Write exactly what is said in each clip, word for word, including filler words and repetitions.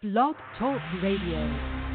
Blog Talk Radio.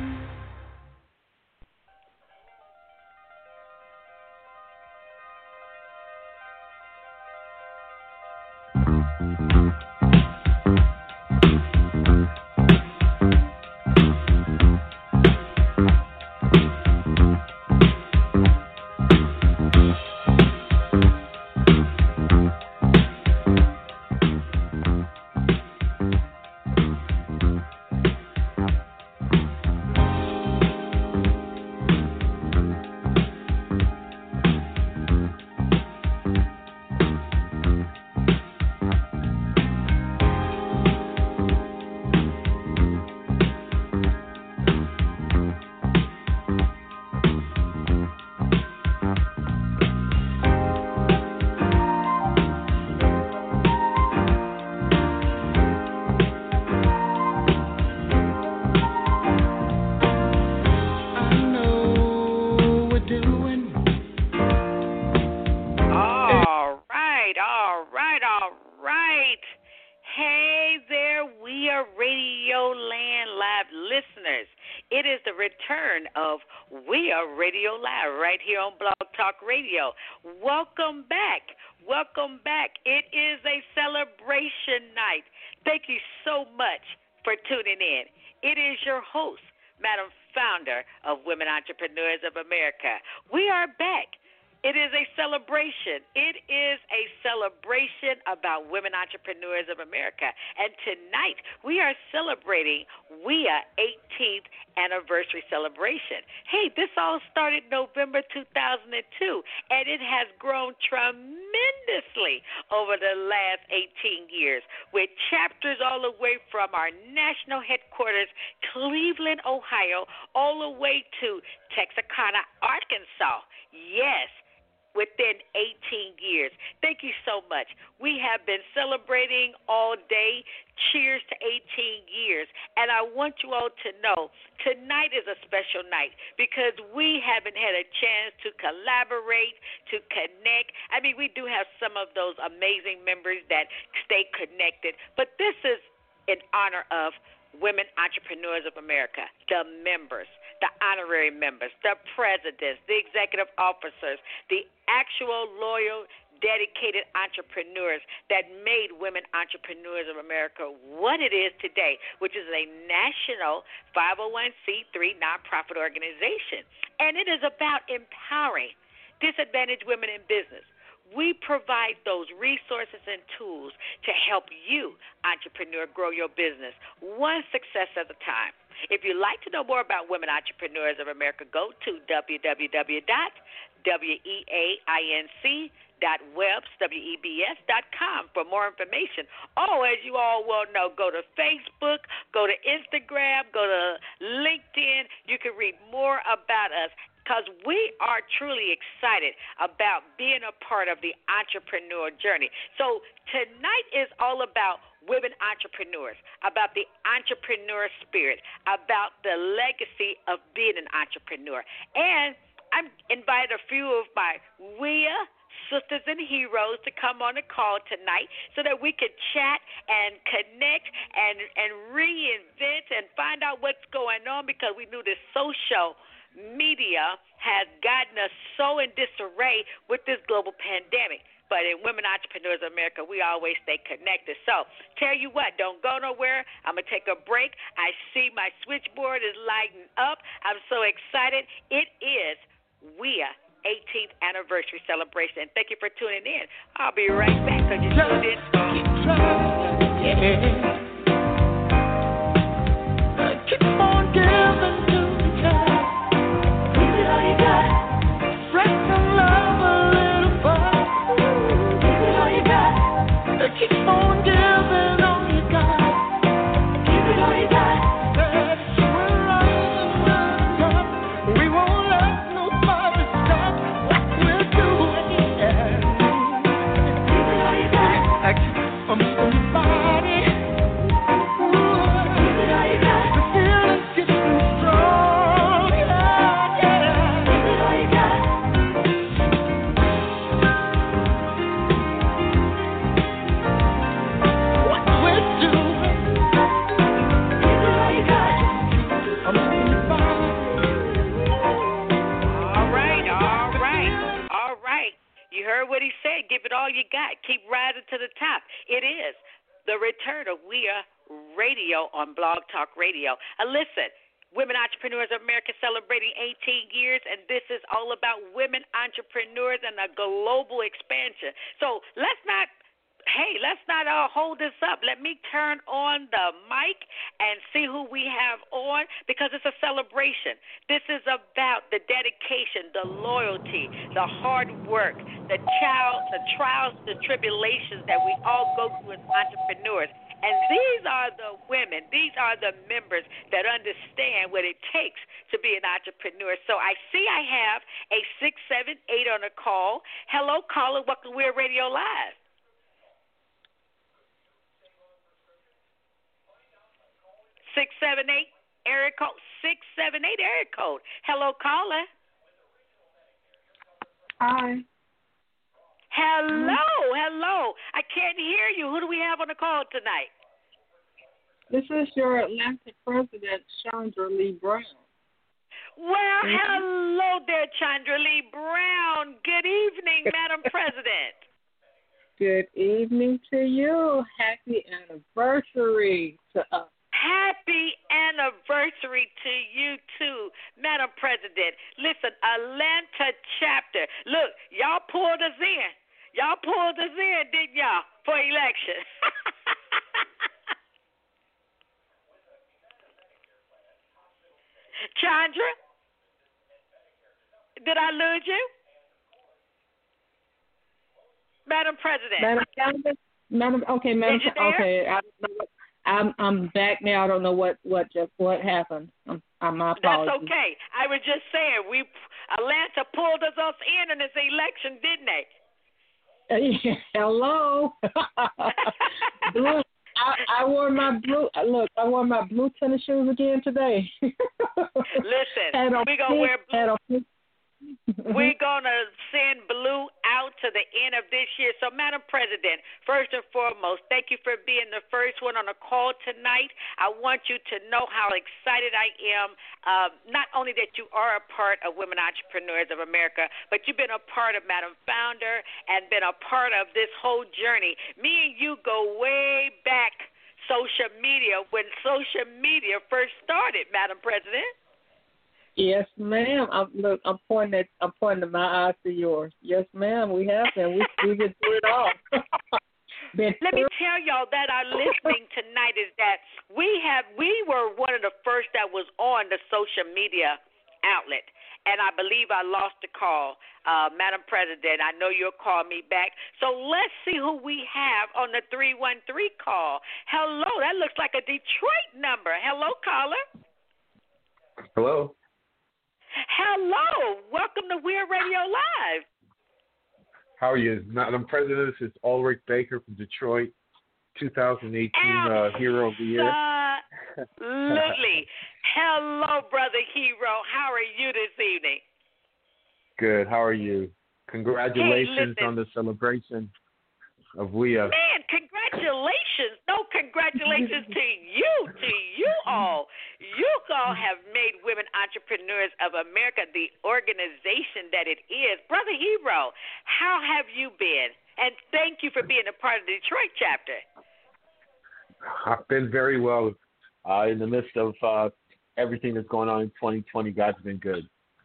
Welcome back. Welcome back. It is a celebration night. Thank you so much for tuning in. It is your host, Madam Founder of Women Entrepreneurs of America. We are back. It is a celebration. It is a celebration about Women Entrepreneurs of America. And tonight we are celebrating W I A eighteenth anniversary celebration. Hey, this all started November two thousand two, and it has grown tremendously over the last eighteen years, with chapters all the way from our national headquarters, Cleveland, Ohio, all the way to Texarkana, Arkansas. Yes. Within eighteen years. Thank you so much. We have been celebrating all day. Cheers to eighteen years. And I want you all to know tonight is a special night because we haven't had a chance to collaborate, to connect. I mean, we do have some of those amazing members that stay connected, but this is in honor of Women Entrepreneurs of America, the members, the honorary members, the presidents, the executive officers, the actual loyal, dedicated entrepreneurs that made Women Entrepreneurs of America what it is today, which is a national five oh one c three nonprofit organization. And it is about empowering disadvantaged women in business. We provide those resources and tools to help you, entrepreneur, grow your business one success at a time. If you'd like to know more about Women Entrepreneurs of America, go to w w w dot weainc dot webs dot com for more information. Oh, as you all well know, go to Facebook, go to Instagram, go to LinkedIn. You can read more about us, because we are truly excited about being a part of the entrepreneur journey. So tonight is all about women entrepreneurs, about the entrepreneur spirit, about the legacy of being an entrepreneur. And I'm invited a few of my W I A sisters and heroes to come on the call tonight so that we can chat and connect and, and reinvent and find out what's going on, because we knew this social media has gotten us so in disarray with this global pandemic. But in Women Entrepreneurs of America, we always stay connected. So tell you what, don't go nowhere. I'm going to take a break. I see my switchboard is lighting up. I'm so excited. It is W I A eighteenth anniversary celebration. And thank you for tuning in. I'll be right back because you tuned in. Yeah. Keep on giving. Keep on giving all you got. Give it all you got. That's where I'm from. We won't let nobody stop what we're doing. Give it all you got. From somebody. all you got. Keep rising to the top. It is the return of We Are Radio on Blog Talk Radio. Uh, listen, Women Entrepreneurs of America celebrating eighteen years, and this is all about women entrepreneurs and a global expansion. So let's not Hey, let's not uh, hold this up. Let me turn on the mic and see who we have on, because it's a celebration. This is about the dedication, the loyalty, the hard work, the child, the trials, the tribulations that we all go through as entrepreneurs. And these are the women, these are the members that understand what it takes to be an entrepreneur. So I see I have a six seven eight on the call. Hello, caller. Welcome to We're Radio Live. Six seven eight area code. Six seven eight area code. Hello, caller. Hi. Hello, hello. I can't hear you. Who do we have on the call tonight? This is your Atlanta president, Chandra Lee Brown. Well, Mm-hmm. hello there, Chandra Lee Brown. Good evening, Madam President. Good evening to you. Happy anniversary to us. Happy anniversary to you, too, Madam President. Listen, Atlanta chapter. Look, y'all pulled us in. Y'all pulled us in, didn't y'all, for election? Chandra, did I lose you? Madam President. Madam, Madam, okay, Madam, okay. I don't know what, I'm I'm back now. I don't know what what just what happened. I'm, I'm my apologies. That's okay. I was just saying we Atlanta pulled us us in in this election, didn't they? Hello. Blue. I, I wore my blue. Look, I wore my blue tennis shoes again today. Listen, we're gonna wear blue. We're going to send blue out to the end of this year. So, Madam President, first and foremost, thank you for being the first one on the call tonight. I want you to know how excited I am, uh, not only that you are a part of Women Entrepreneurs of America, but you've been a part of Madam Founder and been a part of this whole journey. Me and you go way back social media, when social media first started, Madam President. Yes, ma'am. I'm, look, I'm pointing at, I'm pointing my eyes to yours. Yes, ma'am. We have been. We we been through it all. Let me tell y'all that are listening tonight is that we have we were one of the first that was on the social media outlet, and I believe I lost the call, uh, Madam President. I know you'll call me back. So let's see who we have on the three one three call. Hello, that looks like a Detroit number. Hello, caller. Hello. Hello, welcome to We're Radio Live. How are you, Madam President? This is Ulrich Baker from Detroit, twenty eighteen uh, Hero of the Year. Absolutely. Hello, Brother Hero. How are you this evening? Good. How are you? Congratulations hey, on the celebration of We Are. Man, congratulations. No, congratulations to you, to you all. You all have made Women Entrepreneurs of America the organization that it is. Brother Hero, how have you been? And thank you for being a part of the Detroit chapter. I've been very well uh, in the midst of uh, everything that's going on in twenty twenty. God's been good.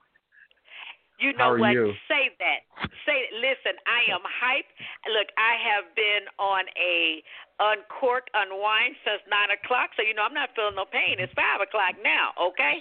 You know what? You? Say that. Say, listen, I am hyped. Look, I have been on a uncork, unwind since nine o'clock, so you know I'm not feeling no pain. It's five o'clock now, okay?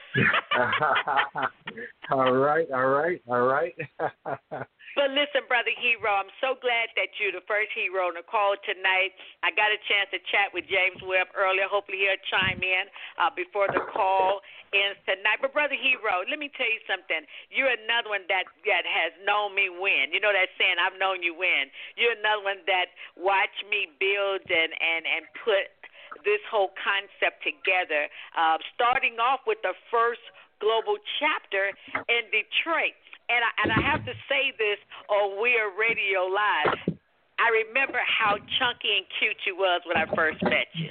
all right, all right, all right. But listen, Brother Hero, I'm so glad that you're the first hero on the call tonight. I got a chance to chat with James Webb earlier. Hopefully he'll chime in uh, before the call ends tonight. But Brother Hero, let me tell you something. You're another one that, that has known me win. You know that saying, I've known you win. You're another one that watched me build and, and, and put this whole concept together, uh, starting off with the first global chapter in Detroit. And I, and I have to say this on We're Radio Live. I remember how chunky and cute you was when I first met you.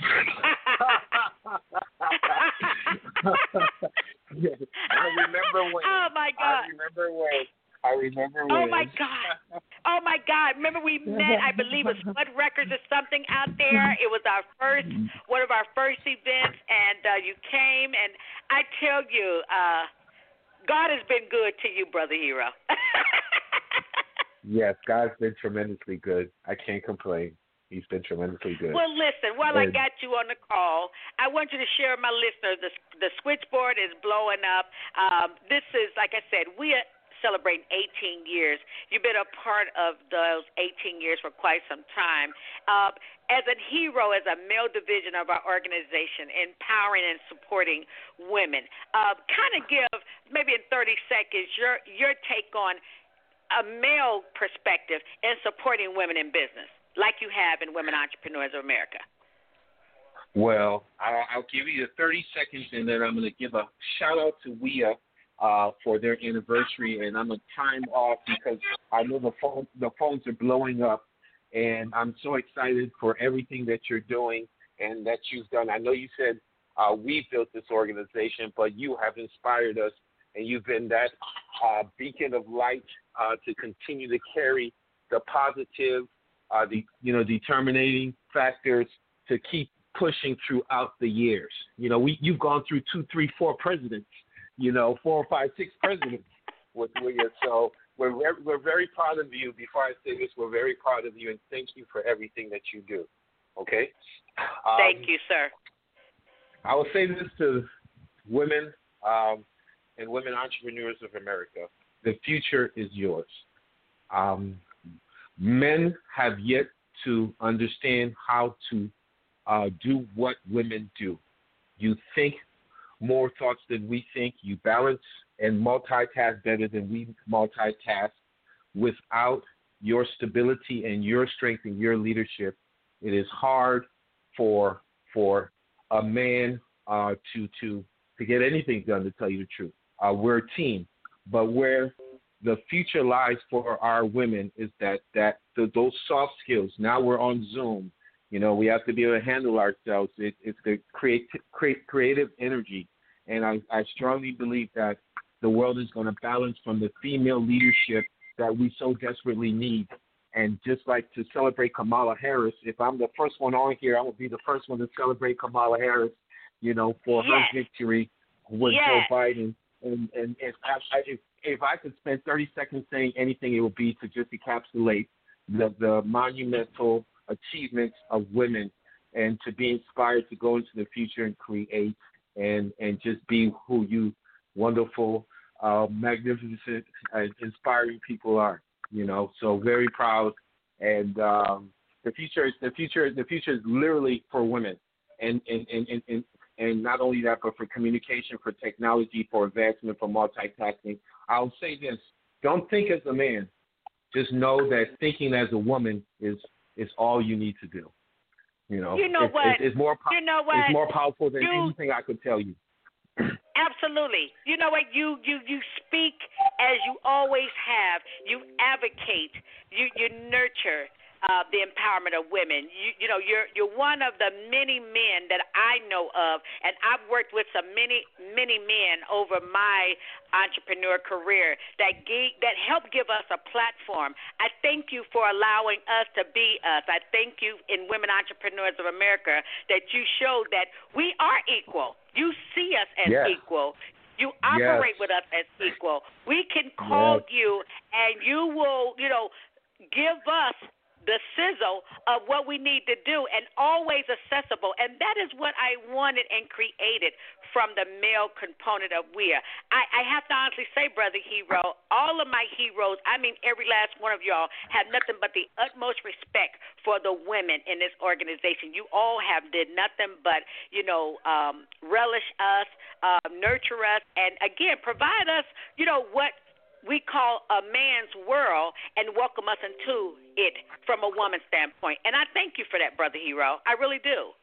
I remember when. Oh, my God. I remember when. I remember when. Oh, my God. Oh, my God. God. Remember we met, I believe it was Spud Records or something out there. It was our first, one of our first events, and uh, you came, and I tell you, uh, God has been good to you, Brother Hero. Yes, God's been tremendously good. I can't complain. He's been tremendously good. Well, listen, while and, I got you on the call, I want you to share with my listeners, the, the switchboard is blowing up. Um, this is, like I said, we are celebrating eighteen years. You've been a part of those eighteen years for quite some time. Uh, as a hero, as a male division of our organization, empowering and supporting women, uh, kind of give, maybe in thirty seconds, your your take on a male perspective in supporting women in business, like you have in Women Entrepreneurs of America. Well, I'll, I'll give you the thirty seconds, and then I'm going to give a shout-out to W I A uh, for their anniversary, and I'm going to time off because I know the phone, the phones are blowing up, and I'm so excited for everything that you're doing and that you've done. I know you said uh, we built this organization, but you have inspired us, and you've been that uh, beacon of light uh, to continue to carry the positive, uh, the you know, determining factors to keep pushing throughout the years. You know, we you've gone through two, three, four presidents. You know, four, five, six presidents with William. So we're very, we're very proud of you. Before I say this, we're very proud of you, and thank you for everything that you do. Okay. Um, thank you, sir. I will say this to women um, and women entrepreneurs of America: the future is yours. Um, men have yet to understand how to uh, do what women do. You think more thoughts than we think. You balance and multitask better than we multitask. Without your stability and your strength and your leadership, it is hard for for a man uh, to to to get anything done. To tell you the truth, uh, we're a team, but where the future lies for our women is that that the, those soft skills. Now we're on Zoom. You know, we have to be able to handle ourselves. It, it's the create, create creative energy. And I, I strongly believe that the world is going to balance from the female leadership that we so desperately need. And just like to celebrate Kamala Harris, if I'm the first one on here, I will be the first one to celebrate Kamala Harris, you know, for yes. her victory with yes. Joe Biden. And, and if, I, if, if I could spend thirty seconds saying anything, it would be to just encapsulate the, the monumental achievements of women and to be inspired to go into the future and create and, and just be who you wonderful, uh, magnificent, uh, inspiring people are, you know. So very proud. And um, the future is the future the future is literally for women. And and, and, and, and and not only that, but for communication, for technology, for advancement, for multitasking. I'll say this: don't think as a man. Just know that thinking as a woman is is all you need to do. You know, you know it's, what? It's, it's more po- you know what? It's more powerful than you, anything I could tell you. Absolutely. You know what? You you you speak as you always have. You advocate. You you nurture uh, the empowerment of women. You you know you're you're one of the many men that I know of, and I've worked with some many many men over my entrepreneur career that gave, that helped give us a platform. I thank you for allowing us to be us. I thank you in Women Entrepreneurs of America that you showed that we are equal. You see us as yes. equal. You operate yes. with us as equal. We can call yes. you, and you will, you know, give us the sizzle of what we need to do, and always accessible. And that is what I wanted and created from the male component of W I A. I, I have to honestly say, Brother Hero, all of my heroes, I mean every last one of y'all, have nothing but the utmost respect for the women in this organization. You all have did nothing but, you know, um, relish us, uh, nurture us, and, again, provide us, you know, what we call a man's world, and welcome us into it from a woman's standpoint. And I thank you for that, Brother Hero. I really do.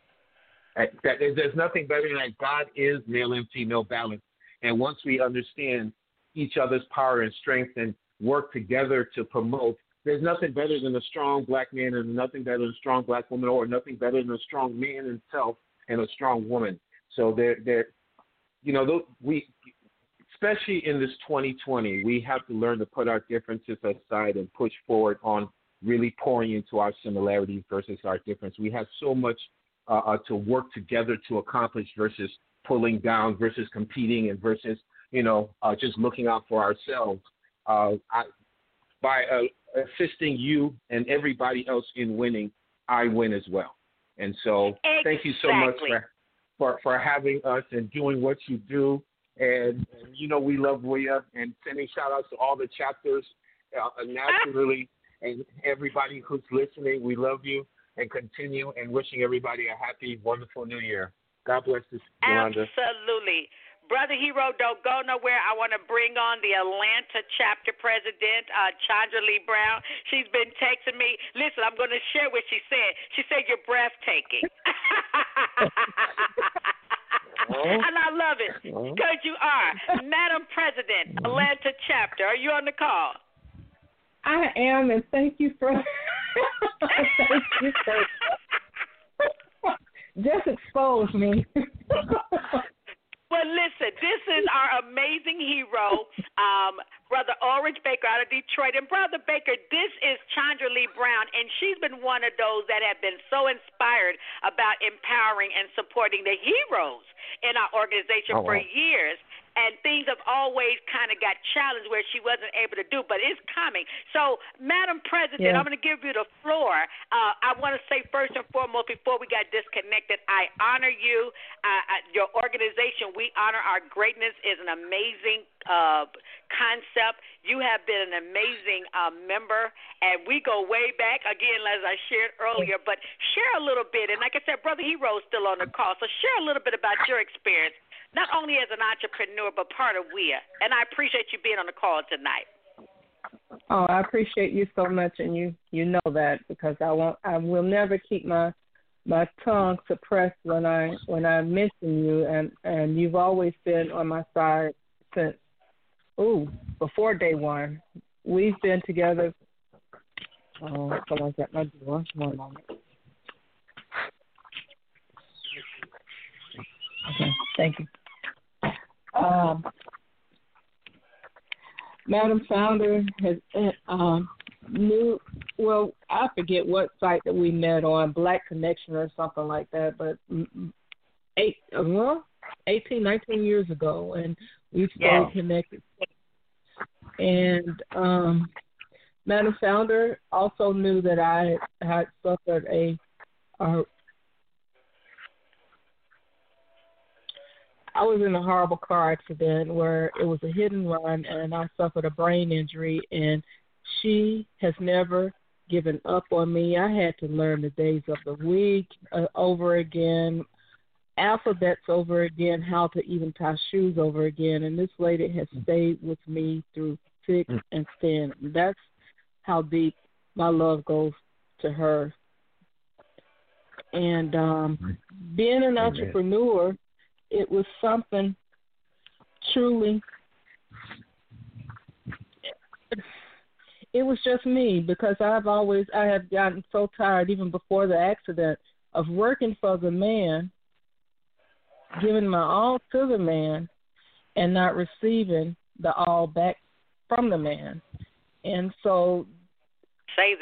There's nothing better than that. God is male and female balance. And once we understand each other's power and strength and work together to promote, there's nothing better than a strong black man and nothing better than a strong black woman, or nothing better than a strong man himself and a strong woman. So they're, they're you know, those, we especially in this twenty twenty, we have to learn to put our differences aside and push forward on really pouring into our similarities versus our difference. We have so much uh, uh, to work together to accomplish versus pulling down, versus competing, and versus, you know, uh, just looking out for ourselves. Uh, I, by uh, assisting you and everybody else in winning, I win as well. And so exactly. Thank you so much for, for, for having us and doing what you do. And, and you know, we love Leah, and sending shout-outs to all the chapters uh, naturally, and everybody who's listening. We love you, and continue, and wishing everybody a happy, wonderful new year. God bless you, Yolanda. Absolutely. Brother Hero, don't go nowhere. I want to bring on the Atlanta chapter president, uh, Chandra Lee Brown. She's been texting me. Listen, I'm going to share what she said. She said, you're breathtaking. Oh. And I love it because you are. Madam President, Atlanta chapter, are you on the call? I am, and thank you for thank you for just expose me. Well, listen, this is our amazing hero, um, Brother Ulrich Baker out of Detroit. And Brother Baker, this is Chandra Lee Brown, and she's been one of those that have been so inspired about empowering and supporting the heroes in our organization oh, wow. for years. And things have always kind of got challenged where she wasn't able to do, but it's coming. So, Madam President, yeah. I'm going to give you the floor. Uh, I want to say first and foremost, before we got disconnected, I honor you, uh, your organization. We honor our greatness is an amazing uh, concept. You have been an amazing uh, member, and we go way back, again, as I shared earlier. But share a little bit, and like I said, Brother Hero is still on the call, so share a little bit about your experience, not only as an entrepreneur, but part of W I A. And I appreciate you being on the call tonight. Oh, I appreciate you so much, and you, you know that, because I won't, I will never keep my my tongue suppressed when I when I mention you, and, and you've always been on my side since ooh before day one. We've been together. Oh, someone's at my door. One moment. Okay, thank you. Um, Madam Founder has um, knew, well, I forget what site that we met on, Black Connection or something like that, but eight, well, eighteen, nineteen years ago, and we've stayed yeah. connected. And um, Madam Founder also knew that I had suffered a, a I was in a horrible car accident where it was a hit and run, and I suffered a brain injury, and she has never given up on me. I had to learn the days of the week uh, over again, alphabets over again, how to even tie shoes over again, and this lady has stayed with me through thick and thin. That's how deep my love goes to her. And um, being an entrepreneur, it was something truly, it was just me, because I've always, I have gotten so tired, even before the accident, of working for the man, giving my all to the man, and not receiving the all back from the man. And so... Say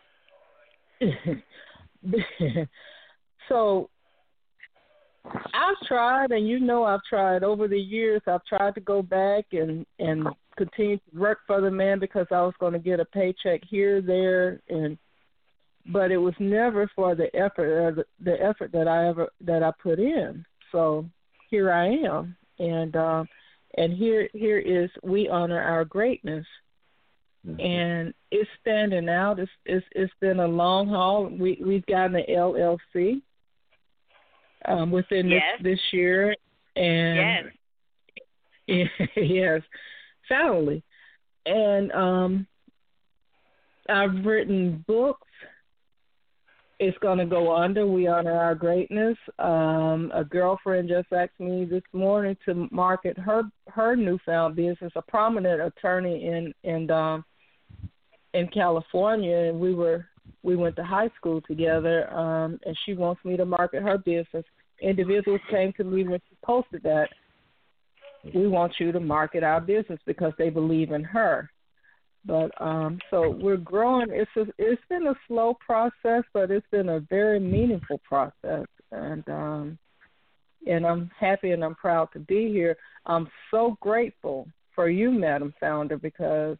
that. So... I've tried, and you know I've tried over the years. I've tried to go back and, and continue to work for the man because I was going to get a paycheck here, there, and but it was never for the effort, or the, the effort that I ever that I put in. So here I am, and uh, and here here is we honor our greatness, mm-hmm. and it's standing out. It's it's it's been a long haul. We we've gotten an L L C. Um, within yes. this, this year, and yes, yes, finally, and um, I've written books. It's going to go under. We honor our greatness. Um, a girlfriend just asked me this morning to market her her newfound business. A prominent attorney in in um, in California, and we were. We went to high school together, um, and she wants me to market her business. Individuals came to me when she posted that, we want you to market our business because they believe in her. But um, so we're growing. It's a, it's been a slow process, but it's been a very meaningful process, and um, and I'm happy and I'm proud to be here. I'm so grateful for you, Madam Founder, because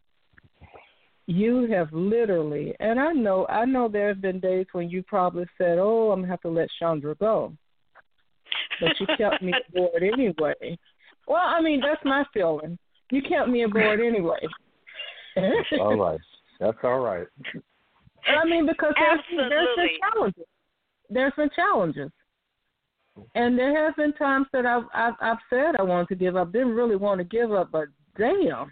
you have literally, and I know I know there have been days when you probably said, "Oh, I'm gonna have to let Chandra go," but you kept me aboard anyway. Well, I mean, that's my feeling. You kept me aboard anyway. All right. That's all right. I mean, because there's, there's been challenges. There's been challenges. And there have been times that I've, I've, I've said I wanted to give up. Didn't really want to give up, but damn.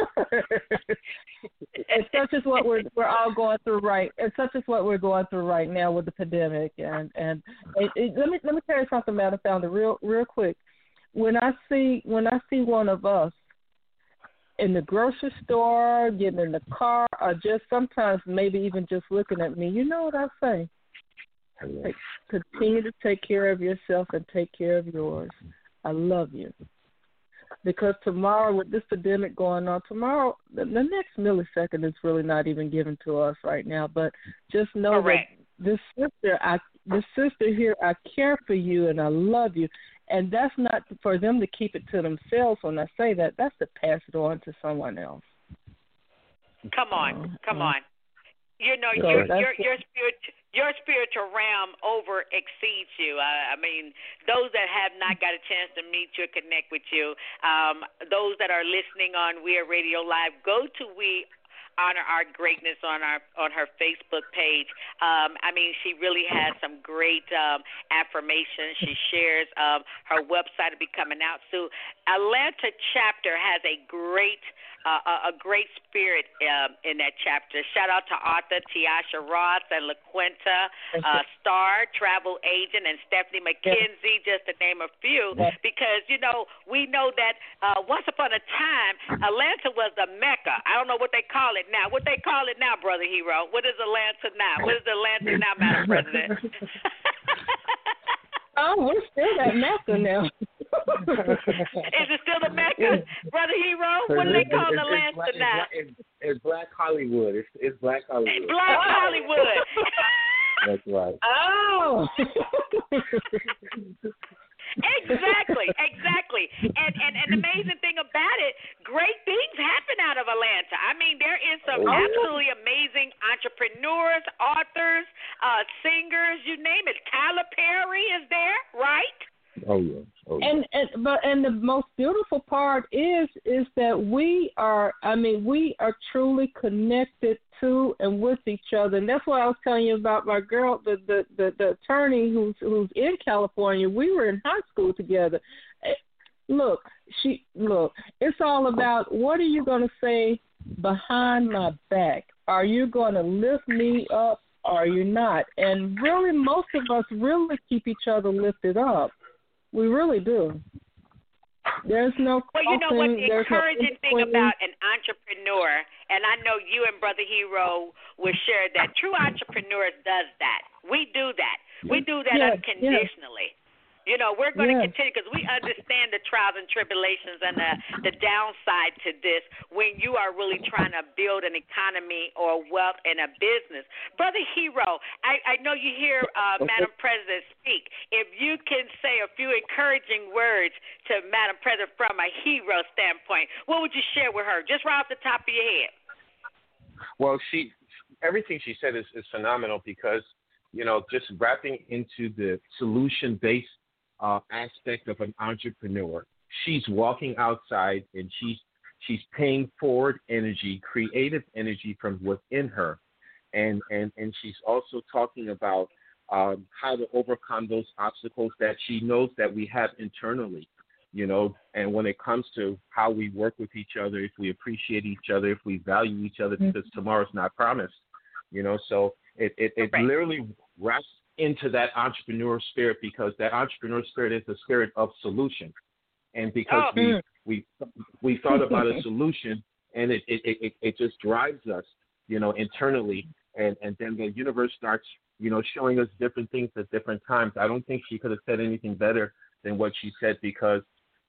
And such is what we're we're all going through right. And such is what we're going through right now with the pandemic. And and it, it, let me let me tell you something, Madam Founder, real real quick. When I see when I see one of us in the grocery store, getting in the car, or just sometimes maybe even just looking at me, you know what I say? Like, continue to take care of yourself and take care of yours. I love you. Because tomorrow, with this pandemic going on, tomorrow, the, the next millisecond is really not even given to us right now. But just know Correct. that this sister, I, this sister here, I care for you and I love you. And that's not for them to keep it to themselves when I say that. That's to pass it on to someone else. Come on, come on. You know, So your that's your your spirit, your spiritual realm over exceeds you. I, I mean, those that have not got a chance to meet you, connect with you, um, those that are listening on We Are Radio Live, go to We Honor Our Greatness on our on her Facebook page. Um, I mean, she really has some great um, affirmations. She shares um, her website will be coming out soon. Atlanta chapter has a great uh, a great spirit um, in that chapter. Shout out to Arthur, Tiasha Ross, and LaQuinta uh, Starr, travel agent, and Stephanie McKenzie, just to name a few. Because you know we know that uh, once upon a time, Atlanta was the Mecca. I don't know what they call it now. What they call it now, Brother Hero? What is Atlanta now? What is Atlanta now, Madam President? Oh, we're still at Mecca now. Is it still the Mecca, Brother Hero? What do they call it's, Atlanta it's, now? It's, it's Black Hollywood. It's, it's Black Hollywood. Black Hollywood. That's right. Oh. Exactly, exactly. And, and and the amazing thing about it, great things happen out of Atlanta. I mean, there is some oh. absolutely amazing entrepreneurs, authors, uh, singers, you name it. Tyler Perry is there, right? Oh yeah. Oh, yeah. And and but and the most beautiful part is is that we are I mean we are truly connected to and with each other, and that's why I was telling you about my girl, the the the, the attorney who's who's in California. We were in high school together. Look, she look. It's all about what are you going to say behind my back? Are you going to lift me up? Or are you not? And really, most of us really keep each other lifted up. We really do. There's no Well, you know what? The encouraging no thing about an entrepreneur, and I know you and Brother Hero will share that, true entrepreneurs does that. We do that. We do that yes, unconditionally. Yes. You know, we're going yes. to continue because we understand the trials and tribulations and the, the downside to this when you are really trying to build an economy or wealth in a business. Brother Hero, I, I know you hear uh, Madam President speak. If you can say a few encouraging words to Madam President from a hero standpoint, what would you share with her, just right off the top of your head? Well, she, everything she said is, is phenomenal because, you know, just wrapping into the solution-based Uh, aspect of an entrepreneur. She's walking outside and she's she's paying forward energy, creative energy from within her, and and and she's also talking about um, how to overcome those obstacles that she knows that we have internally, you know. And when it comes to how we work with each other, if we appreciate each other, if we value each other, because tomorrow's not promised, you know. So it it, it right. literally wraps into that entrepreneur spirit because that entrepreneur spirit is the spirit of solution. And because oh. we, we we thought about a solution and it, it, it, it just drives us, you know, internally. And, and then the universe starts, you know, showing us different things at different times. I don't think she could have said anything better than what she said because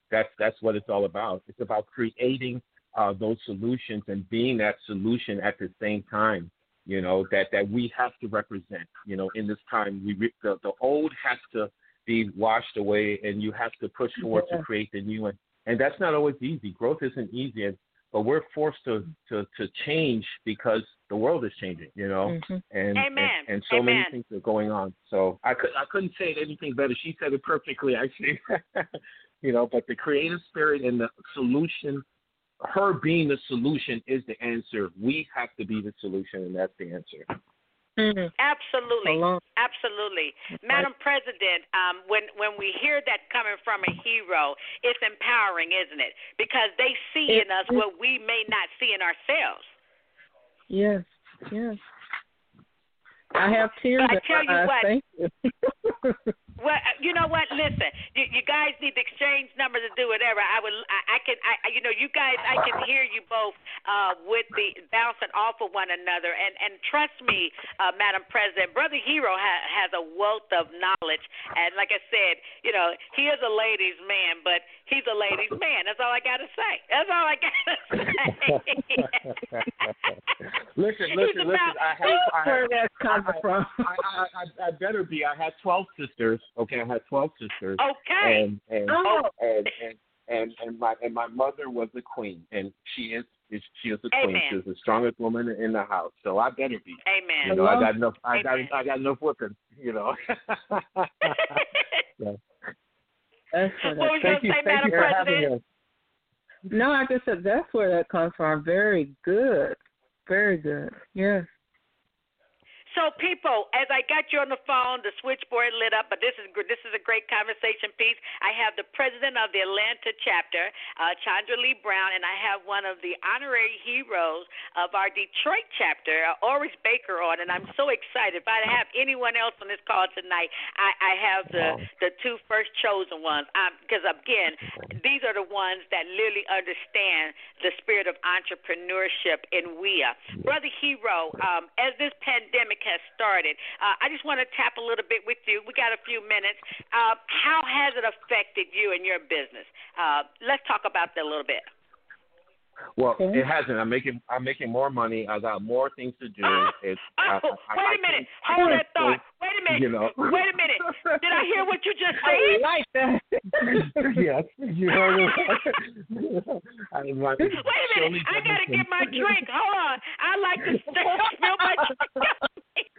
that's that's what it's all about. It's about creating uh, those solutions and being that solution at the same time. You know, that, that we have to represent. You know, in this time, we re- the the old has to be washed away, and you have to push forward yeah. to create the new. And, and that's not always easy. Growth isn't easy, and, but we're forced to, to, to change because the world is changing. You know, mm-hmm. and, Amen. and and so Amen. many things are going on. So I could I couldn't say it anything better. She said it perfectly, actually. You know, but the creative spirit and the solution, her being the solution is the answer. We have to be the solution, and that's the answer. Mm-hmm. Absolutely, Hello. absolutely, Madam President. Um, when when we hear that coming from a hero, it's empowering, isn't it? Because they see in us what we may not see in ourselves. Yes, yes. I have tears. But I tell you in my what. eyes. Thank you. Well, you know what? Listen, you, you guys need to exchange numbers and do whatever. I would, I, I can, I, you know, you guys, I can hear you both uh, with the bouncing off of one another. And, and trust me, uh, Madam President, Brother Hero ha, has a wealth of knowledge. And like I said, you know, he is a ladies' man, but he's a ladies' man. That's all I got to say. That's all I got to say. listen, listen, listen. I have, I have, where that's coming I, from. I, I, I, I better be. I had twelve sisters. Okay, I had twelve sisters. Okay. And and, Oh. and and and and my and my mother was a queen, and she is she is a queen. Amen. She's the strongest woman in the house. So I better be. Amen. You know, I got enough. I Amen. got I got enough whipping. You know. Yeah. That's where What was that, you going to say, Madam President? no, I just said that's where that comes from. Very good. Very good. Yes. So, people, as I got you on the phone, the switchboard lit up, but this is this is a great conversation piece. I have the president of the Atlanta chapter, uh, Chandra Lee Brown, and I have one of the honorary heroes of our Detroit chapter, uh, Oris Baker, on, and I'm so excited. If I have anyone else on this call tonight, I, I have the, the two first chosen ones, because, um, again, these are the ones that literally understand the spirit of entrepreneurship in W I A. Brother Hero, um, as this pandemic has started, uh, I just want to tap a little bit with you. We got a few minutes. Uh, how has it affected you and your business? Uh, let's talk about that a little bit. Well, okay. It hasn't. I'm making I'm making more money. I got more things to do. Oh, it's, oh I, I, wait I a minute. I Hold that thought. Wait a minute. You know. Wait a minute. Did I hear what you just I said? like that. Yes, you heard it. I like Wait a minute. I got to get my drink. Hold on. I like to spill my drink.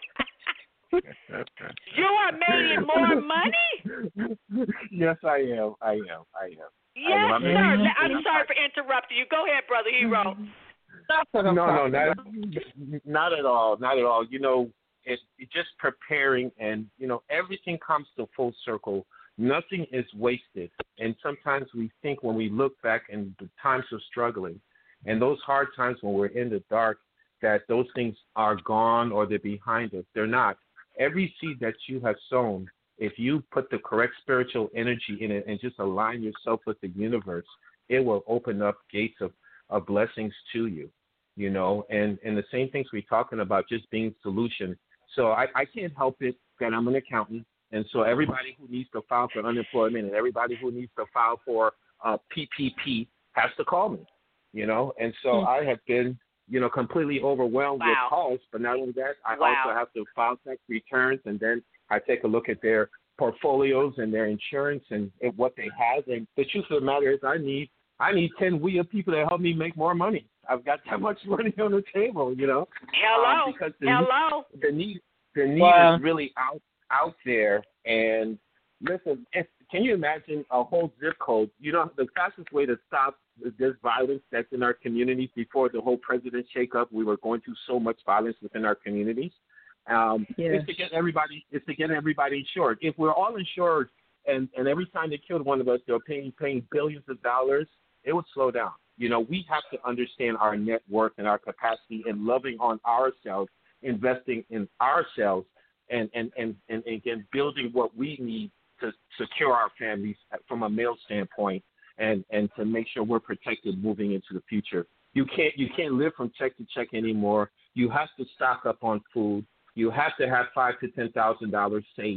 You are making more money? Yes, I am. I am. I am. Yes, I am. sir. I'm, I'm sorry for interrupting you. Go ahead, Brother Hero. That's what I'm no, no, talking not, about. not at all. Not at all. You know, it's it just preparing, and, you know, everything comes to full circle. Nothing is wasted. And sometimes we think when we look back in the times of struggling and those hard times when we're in the dark, that those things are gone or they're behind us. They're not. Every seed that you have sown, if you put the correct spiritual energy in it and just align yourself with the universe, it will open up gates of, of blessings to you, you know, and, and the same things we're talking about, just being solution. So I, I can't help it that I'm an accountant. And so everybody who needs to file for unemployment and everybody who needs to file for uh, P P P has to call me, you know, and so mm-hmm. I have been, you know, completely overwhelmed wow. with calls. But not only that, I wow. also have to file tax returns, and then I take a look at their portfolios and their insurance and, and what they have. And the truth of the matter is I need I need ten W I A people to help me make more money. I've got that much money on the table, you know. Hello. Um, because the Hello. Need, the need, the need wow. is really out out there. And listen, if, can you imagine a whole zip code? You know, the fastest way to stop this violence that's in our communities before the whole president shakeup, we were going through so much violence within our communities. Um, yes. Is to get everybody, is to get everybody insured. If we're all insured, and, and every time they killed one of us, they're paying paying billions of dollars, it would slow down. You know, we have to understand our net worth and our capacity and loving on ourselves, investing in ourselves, and and and and, and again building what we need to secure our families from a male standpoint, and, and to make sure we're protected moving into the future. You can't you can't live from check to check anymore. You have to stock up on food. You have to have five to ten thousand dollars saved.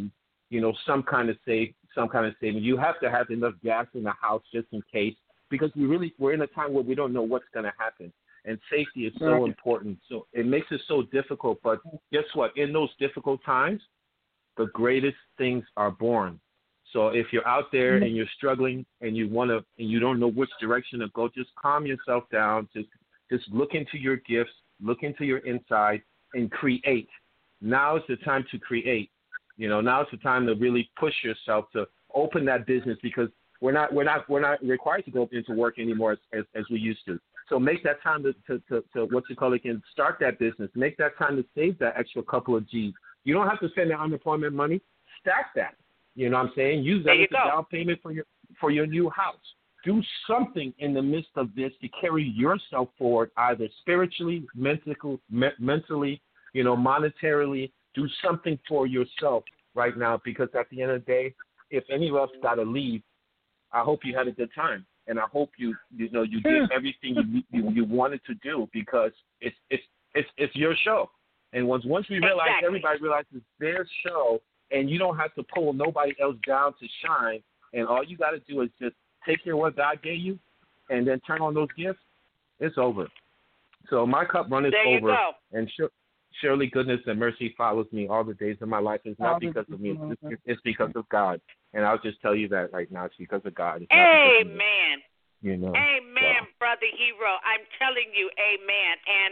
you know, some kind of save, some kind of saving. You have to have enough gas in the house just in case, because we really we're in a time where we don't know what's going to happen, and safety is so important. So it makes it so difficult. But guess what? In those difficult times, the greatest things are born. So if you're out there and you're struggling and you want to and you don't know which direction to go, just calm yourself down. Just just look into your gifts, look into your inside, and create. Now is the time to create. You know, now is the time to really push yourself to open that business, because we're not we're not we're not required to go into work anymore as, as, as we used to. So make that time to, to, to, to what you call it, can start that business. Make that time to save that extra couple of G's. You don't have to spend the unemployment money. Stack that. You know what I'm saying? Use that as a down payment for your for your new house. Do something in the midst of this to carry yourself forward, either spiritually, mentally, me- mentally, you know, monetarily. Do something for yourself right now, because at the end of the day, if any of us got to leave, I hope you had a good time, and I hope you you know you did everything you, you you wanted to do, because it's it's it's it's your show. And once once we realize, exactly. everybody realizes their show, and you don't have to pull nobody else down to shine, and all you got to do is just take care of what God gave you, and then turn on those gifts. It's over. So my cup runneth over, go. and sure. Surely goodness and mercy follows me all the days of my life. It's not because of me. It's, it's because of God. And I'll just tell you that right now. It's because of God. It's amen. You know. Amen, so. Brother Hero. I'm telling you, amen. And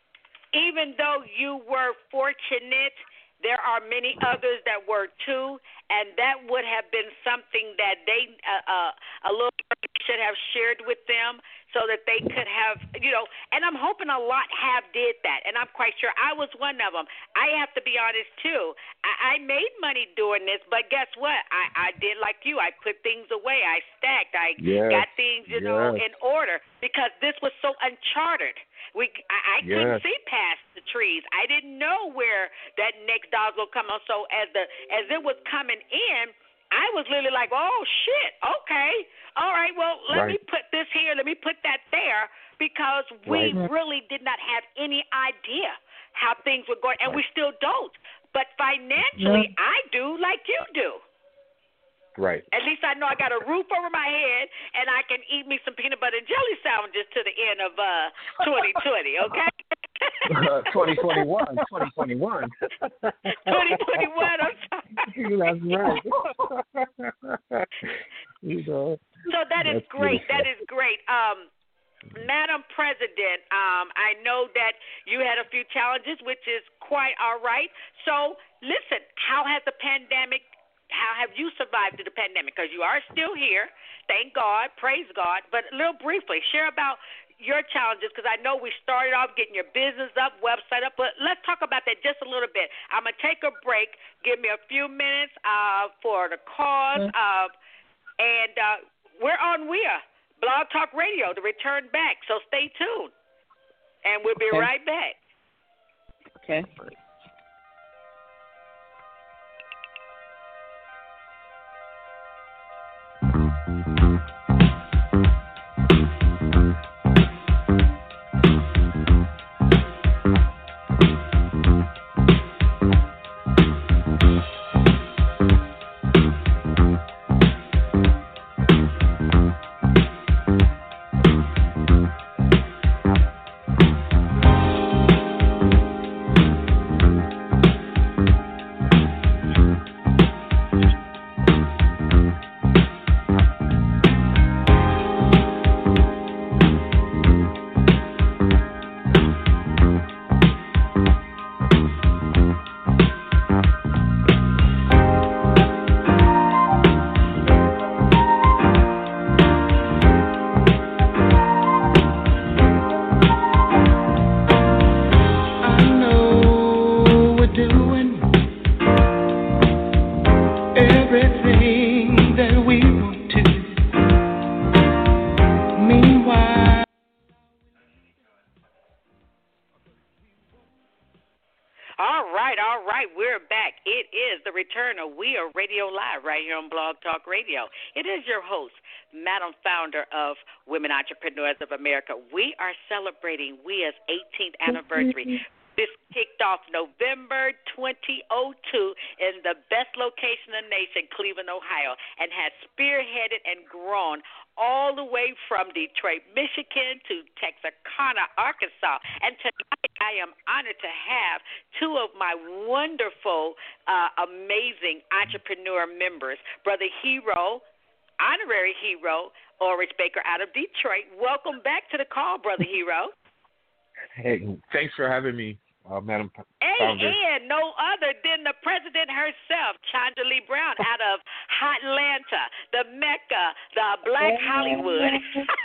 even though you were fortunate, there are many others that were too, and that would have been something that they uh, uh, a little should have shared with them, so that they could have, you know, and I'm hoping a lot have did that, and I'm quite sure I was one of them. I have to be honest, too. I, I made money doing this, but guess what? I, I did like you. I put things away. I stacked. I yes. got things, you yes. know, in order, because this was so uncharted. We, I, I yes. couldn't see past the trees. I didn't know where that next dog will come on. So as the as it was coming in, I was literally like, oh, shit, okay. All right, well, let right. me put this here. Let me put that there, because we right. really did not have any idea how things were going, and right. we still don't. But financially, yeah. I do like you do. Right. At least I know I got a roof over my head, and I can eat me some peanut butter and jelly sandwiches to the end of uh, twenty twenty, okay? uh, twenty twenty-one, twenty twenty-one. twenty twenty-one, I'm sorry. That's right. You know. So that is great. Beautiful. That is great. Um, Madam President, um, I know that you had a few challenges, which is quite all right. So, listen, how has the pandemic How have you survived the pandemic? Because you are still here. Thank God. Praise God. But a little briefly, share about your challenges, because I know we started off getting your business up, website up, but let's talk about that just a little bit. I'm going to take a break. Give me a few minutes uh, for the cause. Uh, and uh, we're on W I A, Blog Talk Radio, to return back. So stay tuned. And we'll be okay. right back. Okay. We are Radio Live right here on Blog Talk Radio. It is your host, Madam Founder of Women Entrepreneurs of America. We are celebrating W I A's eighteenth anniversary. This kicked off November twenty oh two in the best location in the nation, Cleveland, Ohio, and has spearheaded and grown all the way from Detroit, Michigan to Texarkana, Arkansas. And tonight I am honored to have two of my wonderful, uh, amazing entrepreneur members, Brother Hero, honorary hero, Ulrich Baker out of Detroit. Welcome back to the call, Brother Hero. Hey, thanks for having me, uh, Madam Hey, Founder. and no other than the president herself, Chandra Lee Brown, out of Atlanta, the Mecca, the Black Hollywood.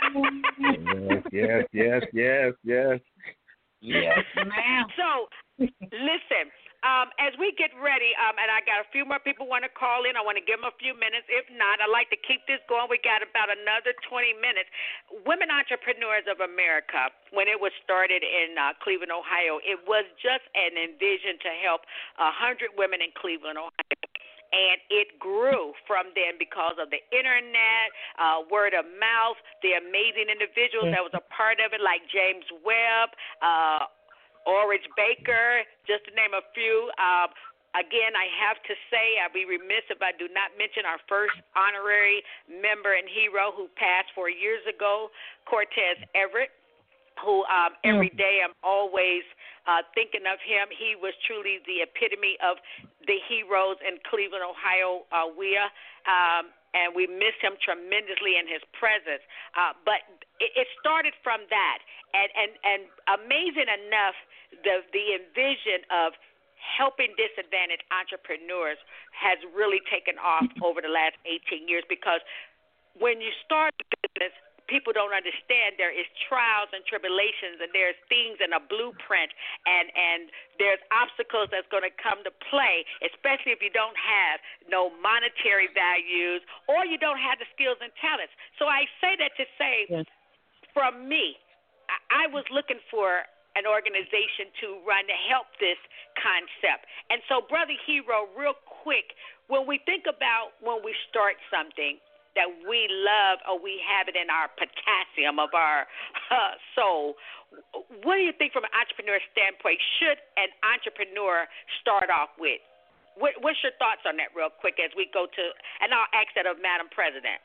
yes, yes, yes, yes, yes. Yes, ma'am. So, listen. Um, as we get ready, um, and I got a few more people want to call in. I want to give them a few minutes. If not, I'd like to keep this going. We got about another twenty minutes. Women Entrepreneurs of America, when it was started in uh, Cleveland, Ohio, it was just an envision to help one hundred women in Cleveland, Ohio. And it grew from then because of the internet, uh, word of mouth, the amazing individuals that was a part of it, like James Webb, uh, Ulrich Baker, just to name a few. Um, again, I have to say, I'd be remiss if I do not mention our first honorary member and hero who passed four years ago, Cortez Everett, who um, every day I'm always uh, thinking of him. He was truly the epitome of the heroes in Cleveland, Ohio, uh, W I A. Um, and we miss him tremendously in his presence. Uh, but it, it started from that. And, and, and amazing enough, the, the envision of helping disadvantaged entrepreneurs has really taken off over the last eighteen years, because when you start a business, people don't understand there is trials and tribulations, and there's things in a blueprint, and, and there's obstacles that's going to come to play, especially if you don't have no monetary values or you don't have the skills and talents. So I say that to say, yes, from me, I, I was looking for an organization to run to help this concept. And so, Brother Hero, real quick, when we think about when we start something that we love, or we have it in our potassium of our uh, soul, what do you think from an entrepreneur standpoint should an entrepreneur start off with? What, what's your thoughts on that real quick as we go to, and I'll ask that of Madam President.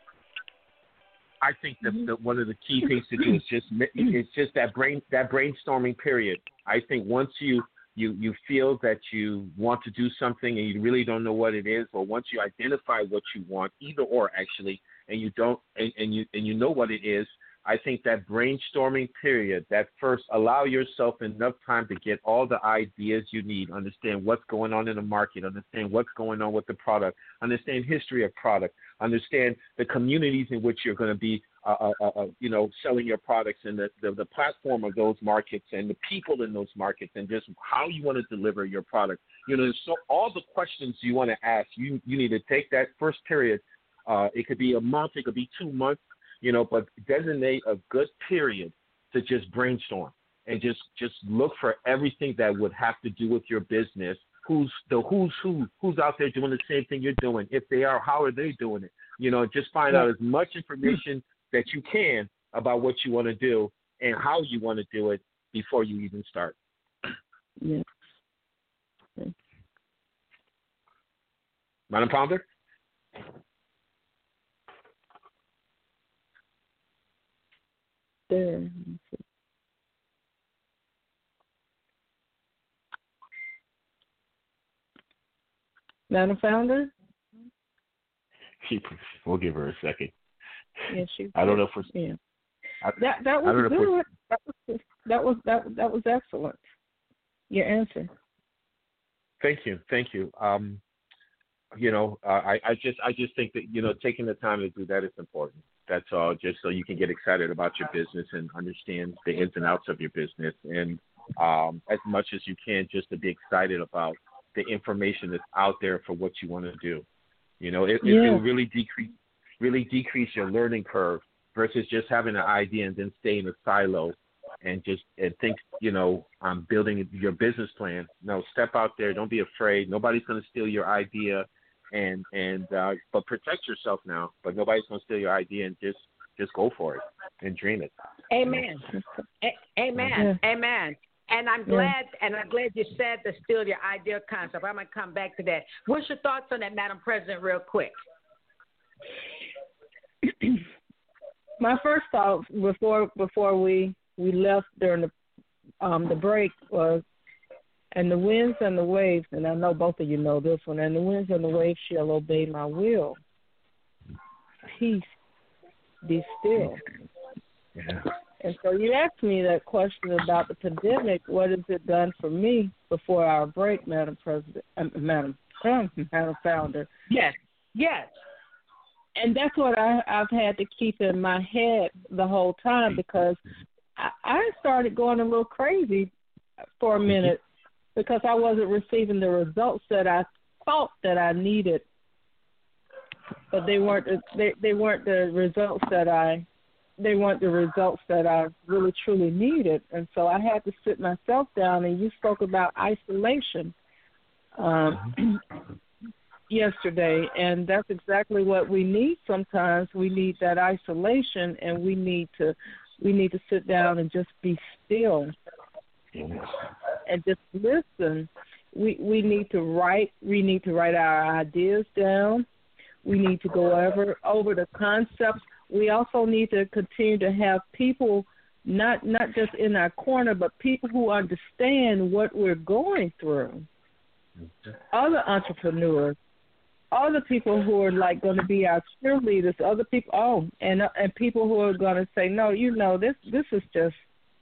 I think that the, one of the key things to do is just it's just that brain that brainstorming period. I think once you you you feel that you want to do something and you really don't know what it is, or once you identify what you want, either or actually, and you don't and, and you and you know what it is, I think that brainstorming period, that first, allow yourself enough time to get all the ideas you need, understand what's going on in the market, understand what's going on with the product, understand history of product, understand the communities in which you're going to be, uh, uh, uh, you know, selling your products, and the, the, the platform of those markets and the people in those markets, and just how you want to deliver your product. You know, so all the questions you want to ask, you, you need to take that first period. Uh, it could be a month, it could be two months. You know, but designate a good period to just brainstorm and just, just look for everything that would have to do with your business. Who's the who's who who's out there doing the same thing you're doing? If they are, how are they doing it? You know, just find out as much information that you can about what you want to do and how you want to do it before you even start. Yeah. Madam Pounder? There. Madam Founder? She, we'll give her a second. Yeah, she. I don't know if we're. Yeah. I, that that was good. That was that was that that was excellent. Your answer. Thank you, thank you. Um, you know, uh, I, I just I just think that you know taking the time to do that is important. That's all, just so you can get excited about your business and understand the ins and outs of your business, and um, as much as you can, just to be excited about the information that's out there for what you want to do. You know, it, yeah. it will really decrease really decrease your learning curve versus just having an idea and then stay in a silo and just and think, you know, I'm building your business plan. No, step out there. Don't be afraid. Nobody's going to steal your idea. And and uh, but protect yourself now. But nobody's gonna steal your idea, and just just go for it and dream it. Amen. A- amen. Yeah. Amen. And I'm glad, yeah. and I'm glad you said that's still your ideal concept. I'm gonna come back to that. What's your thoughts on that, Madam President, real quick? My first thought before before we, we left during the um, the break was, and the winds and the waves, and I know both of you know this one, and the winds and the waves shall obey my will. Peace, be still. Yeah. And so you asked me that question about the pandemic. What has it done for me before our break, Madam President, uh, Madam, uh, Madam Founder? Yes, yes. And that's what I, I've had to keep in my head the whole time, because I, I started going a little crazy for a minute because I wasn't receiving the results that I thought that I needed, but they weren't. They, they weren't the results that I. They weren't the results that I really truly needed, and so I had to sit myself down. And you spoke about isolation um, yesterday, and that's exactly what we need. Sometimes we need that isolation, and we need to we need to sit down and just be still and just listen. We we need to write. We need to write our ideas down. We need to go over over the concepts. We also need to continue to have people, not not just in our corner, but people who understand what we're going through. Other entrepreneurs, other people who are like going to be our cheerleaders, other people, oh, and and people who are going to say, no, you know, this this is just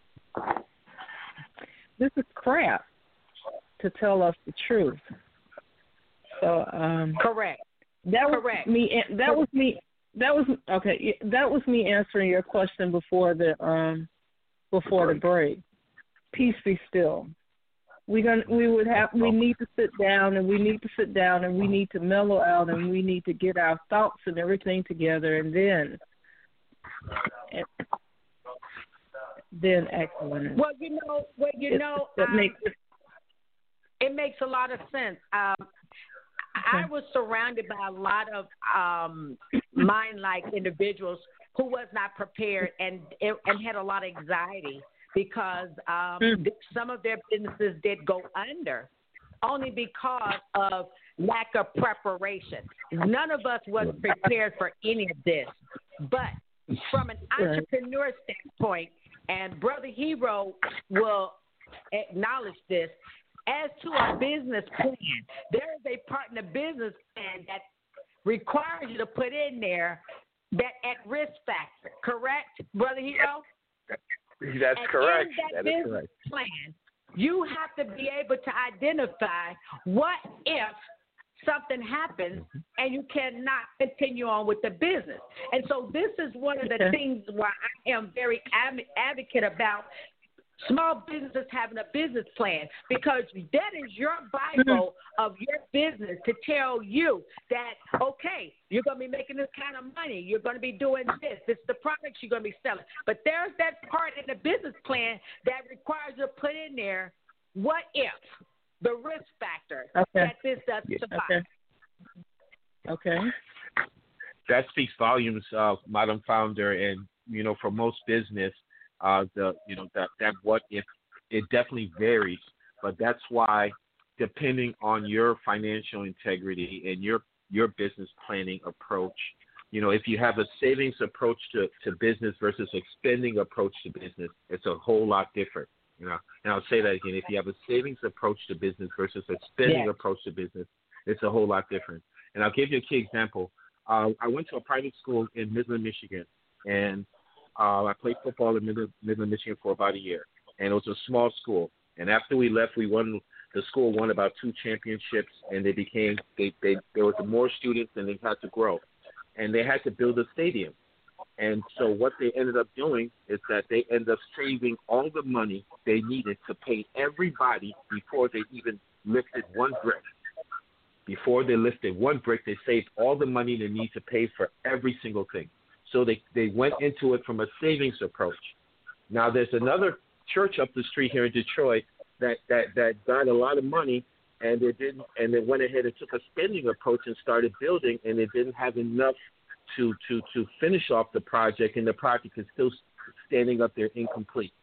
this is crap, to tell us the truth. So um, correct. That was correct. me. That was me. That was okay. That was me answering your question before the um before the break. Peace, be still. We gonna we would have we need to sit down and we need to sit down and we need to mellow out and we need to get our thoughts and everything together and then and then act on it. Well, you know, well, you it, know, it um, makes it makes a lot of sense. Um, I was surrounded by a lot of um, mind-like individuals who was not prepared and and had a lot of anxiety because um, mm. some of their businesses did go under only because of lack of preparation. None of us was prepared for any of this. But from an entrepreneur standpoint, and Brother Hero will acknowledge this, as to a business plan, there is a part in the business plan that requires you to put in there that at-risk factor, correct, Brother Hero? That's and correct. In that, that business is correct. plan, you have to be able to identify what if something happens mm-hmm. and you cannot continue on with the business. And so this is one of the okay. things why I am very ab- advocate about small businesses having a business plan, because that is your Bible of your business to tell you that, okay, you're going to be making this kind of money. You're going to be doing this. This is the products you're going to be selling. But there's that part in the business plan that requires you to put in there, what if, the risk factor okay. that this doesn't survive. Okay. okay. That speaks volumes, uh, Madam Founder, and, you know, for most business, Uh, the you know that that what if it definitely varies, but that's why, depending on your financial integrity and your your business planning approach, you know, if you have a savings approach to, to business versus a spending approach to business, it's a whole lot different. You know, and I'll say that again: if you have a savings approach to business versus a spending yes. approach to business, it's a whole lot different. And I'll give you a key example. Uh, I went to a private school in Midland, Michigan, and Uh, I played football in Midland, Midland, Michigan for about a year, and it was a small school. And after we left, we won. The school won about two championships, and they became. They, they there was more students, and they had to grow, and they had to build a stadium. And so what they ended up doing is that they ended up saving all the money they needed to pay everybody before they even lifted one brick. Before they lifted one brick, they saved all the money they need to pay for every single thing. So they, they went into it from a savings approach. Now, there's another church up the street here in Detroit that, that, that got a lot of money, and they didn't, and they went ahead and took a spending approach and started building, and they didn't have enough to, to, to finish off the project, and the project is still standing up there incomplete.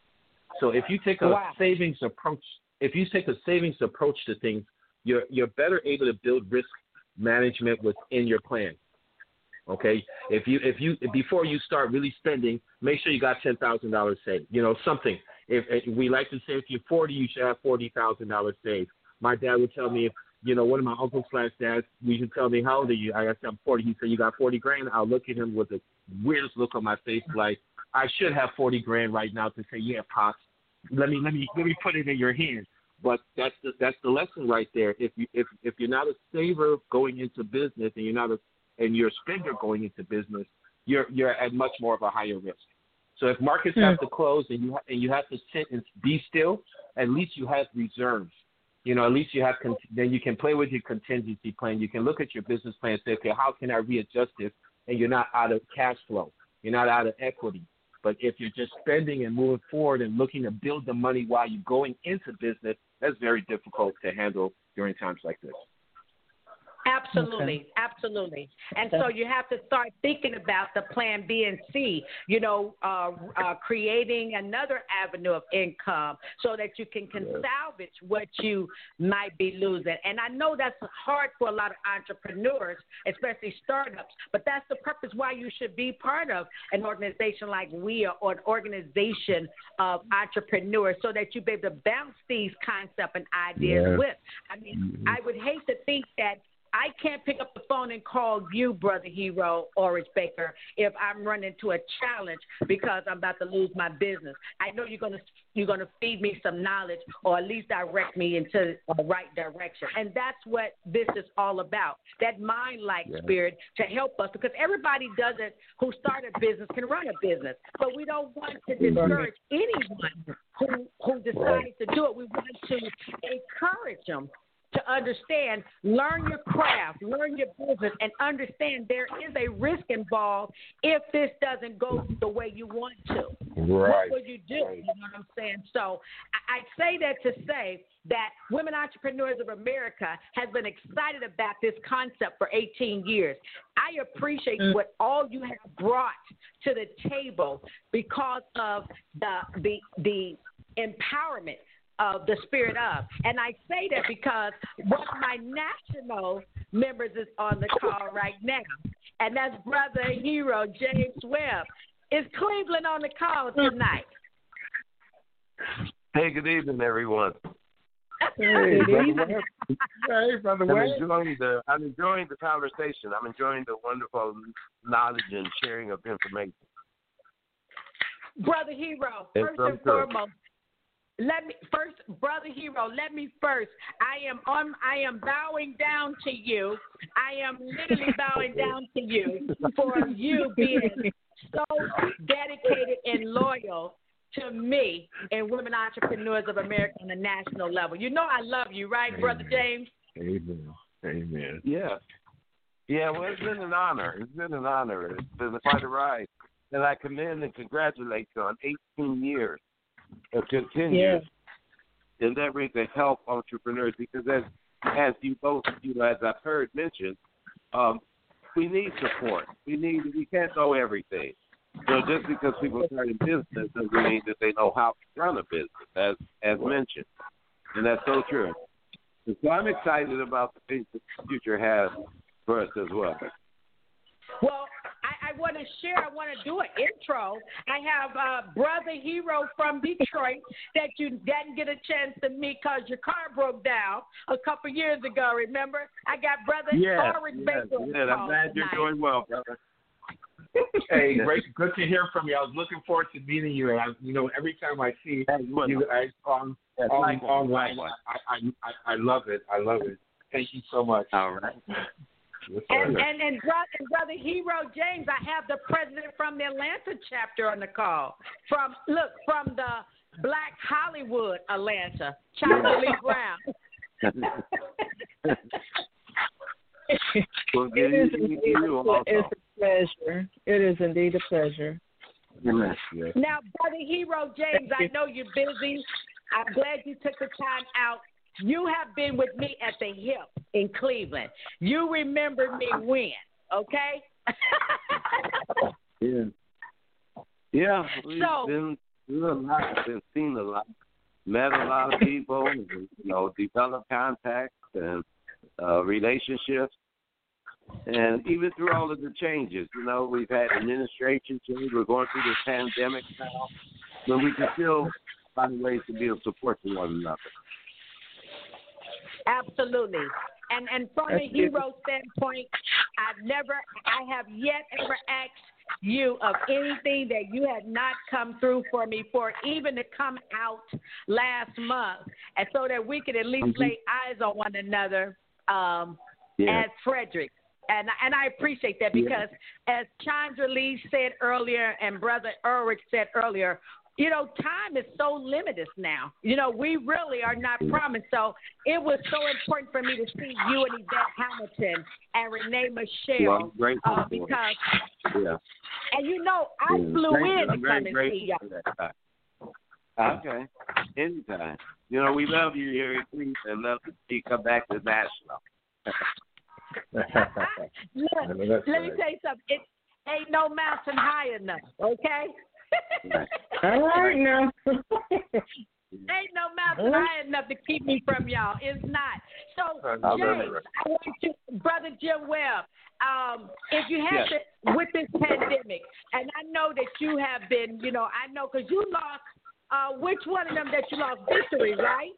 So if you take a Wow. savings approach, if you take a savings approach to things, you're you're better able to build risk management within your plan. Okay, if you if you before you start really spending, make sure you got ten thousand dollars saved. You know, something. If, if we like to say, if you're forty, you should have forty thousand dollars saved. My dad would tell me, if you know, one of my uncles slash dads, we should tell me, how old are you? I said, I'm forty. He said, you got forty grand. I'll look at him with the weirdest look on my face, like I should have forty grand right now to say, yeah, pops. Let me let me let me put it in your hands. But that's the that's the lesson right there. If you if if you're not a saver going into business and you're not a and you're a spender going into business, you're you're at much more of a higher risk. So if markets mm. have to close and you and you have to sit and be still, at least you have reserves. You know, at least you have con- then you can play with your contingency plan. You can look at your business plan and say, okay, how can I readjust this? And you're not out of cash flow. You're not out of equity. But if you're just spending and moving forward and looking to build the money while you're going into business, that's very difficult to handle during times like this. Absolutely, okay. absolutely. And so you have to start thinking about the plan B and C, you know, uh, uh, creating another avenue of income so that you can, can salvage what you might be losing. And I know that's hard for a lot of entrepreneurs, especially startups, but that's the purpose why you should be part of an organization like we are, or an organization of entrepreneurs, so that you be able to bounce these concepts and ideas yeah. with. I mean, mm-hmm. I would hate to think that I can't pick up the phone and call you, Brother Hero, Orange Baker, if I'm running into a challenge because I'm about to lose my business. I know you're gonna you're gonna feed me some knowledge, or at least direct me into the right direction. And that's what this is all about. That mind-like yeah. spirit to help us, because everybody doesn't who start a business can run a business, but we don't want to discourage anyone who who decides right. to do it. We want to encourage them to understand, learn your craft, learn your business, and understand there is a risk involved if this doesn't go the way you want to. Right. What will you do? Right. You know what I'm saying? So I, I say that to say that Women Entrepreneurs of America has been excited about this concept for eighteen years. I appreciate mm. what all you have brought to the table because of the the the empowerment of the spirit of. And I say that because one of my national members is on the call right now, and that's Brother Hero James Webb. Is Cleveland on the call tonight? Hey, good evening, everyone. Hey, Brother Webb. Hey, Brother Webb. I'm enjoying the I'm enjoying the conversation. I'm enjoying the wonderful knowledge and sharing of information. Brother Hero, It's first and foremost, Let me first, Brother Hero. Let me first. I am on. I am bowing down to you. I am literally bowing down to you for you being so dedicated and loyal to me and Women Entrepreneurs of America on a national level. You know I love you, right, Amen. Brother James? Amen. Amen. Yeah. Yeah. Well, it's been an honor. It's been an honor. It's been quite a ride, and I commend and congratulate you on eighteen years. Uh, continue yeah. endeavoring to help entrepreneurs, because as as you both, you know, as I've heard mentioned, um, we need support. We need we can't know everything. So just because people start in business doesn't mean that they know how to run a business, as as mentioned, and that's so true. And so I'm excited about the things that the future has for us as well. Well, I, I want to share, I want to do an intro. I have uh, Brother Hero from Detroit that you didn't get a chance to meet because your car broke down a couple years ago, remember? I got Brother yes, Orange yes, Baker. Yes, I'm glad you're tonight. doing well, brother. Hey, great, good to hear from you. I was looking forward to meeting you, and I, you know, every time I see you guys on yes, on likewise, online, likewise. I, I I I love it. I love it. Thank you so much. All right. And, and, and, brother, and Brother Hero James, I have the president from the Atlanta chapter on the call. From look, from the Black Hollywood Atlanta, China Lee Brown. Well, it is indeed a, it's a pleasure. It is indeed a pleasure. Yes. Now, Brother Hero James, I know you're busy. I'm glad you took the time out. You have been with me at the hip in Cleveland. You remember me when, okay? yeah. Yeah, we've so, been through a lot and seen a lot, met a lot of people, and, you know, developed contacts and uh, relationships. And even through all of the changes, you know, we've had administration change. We're going through this pandemic now, but we can still find ways to be of support to one another. Absolutely. And and from a hero standpoint, I've never, I have yet ever asked you of anything that you had not come through for me for, even to come out last month, and so that we could at least mm-hmm. lay eyes on one another um, yeah. as Frederick. And and I appreciate that because, yeah. as Chandra Lee said earlier and Brother Ulrich said earlier, you know, time is so limited now. You know, we really are not promised. So it was so important for me to see you and Yvette Hamilton and Renee Michelle well, uh, because, yeah. and you know, I yeah. flew Thank in you. to I'm come and see y'all. Okay, anytime. You know, we love you here at Cleveland and love to see you come back to Nashville. Look, let me tell you something. It ain't no mountain high enough, okay? All right now. Ain't no mountain high enough to keep me from y'all. It's not. So, James, I want you, Brother Jim Webb, um, if you have yes. to, with this pandemic, and I know that you have been, you know, I know because you lost, uh, which one of them that you lost? Victory, right?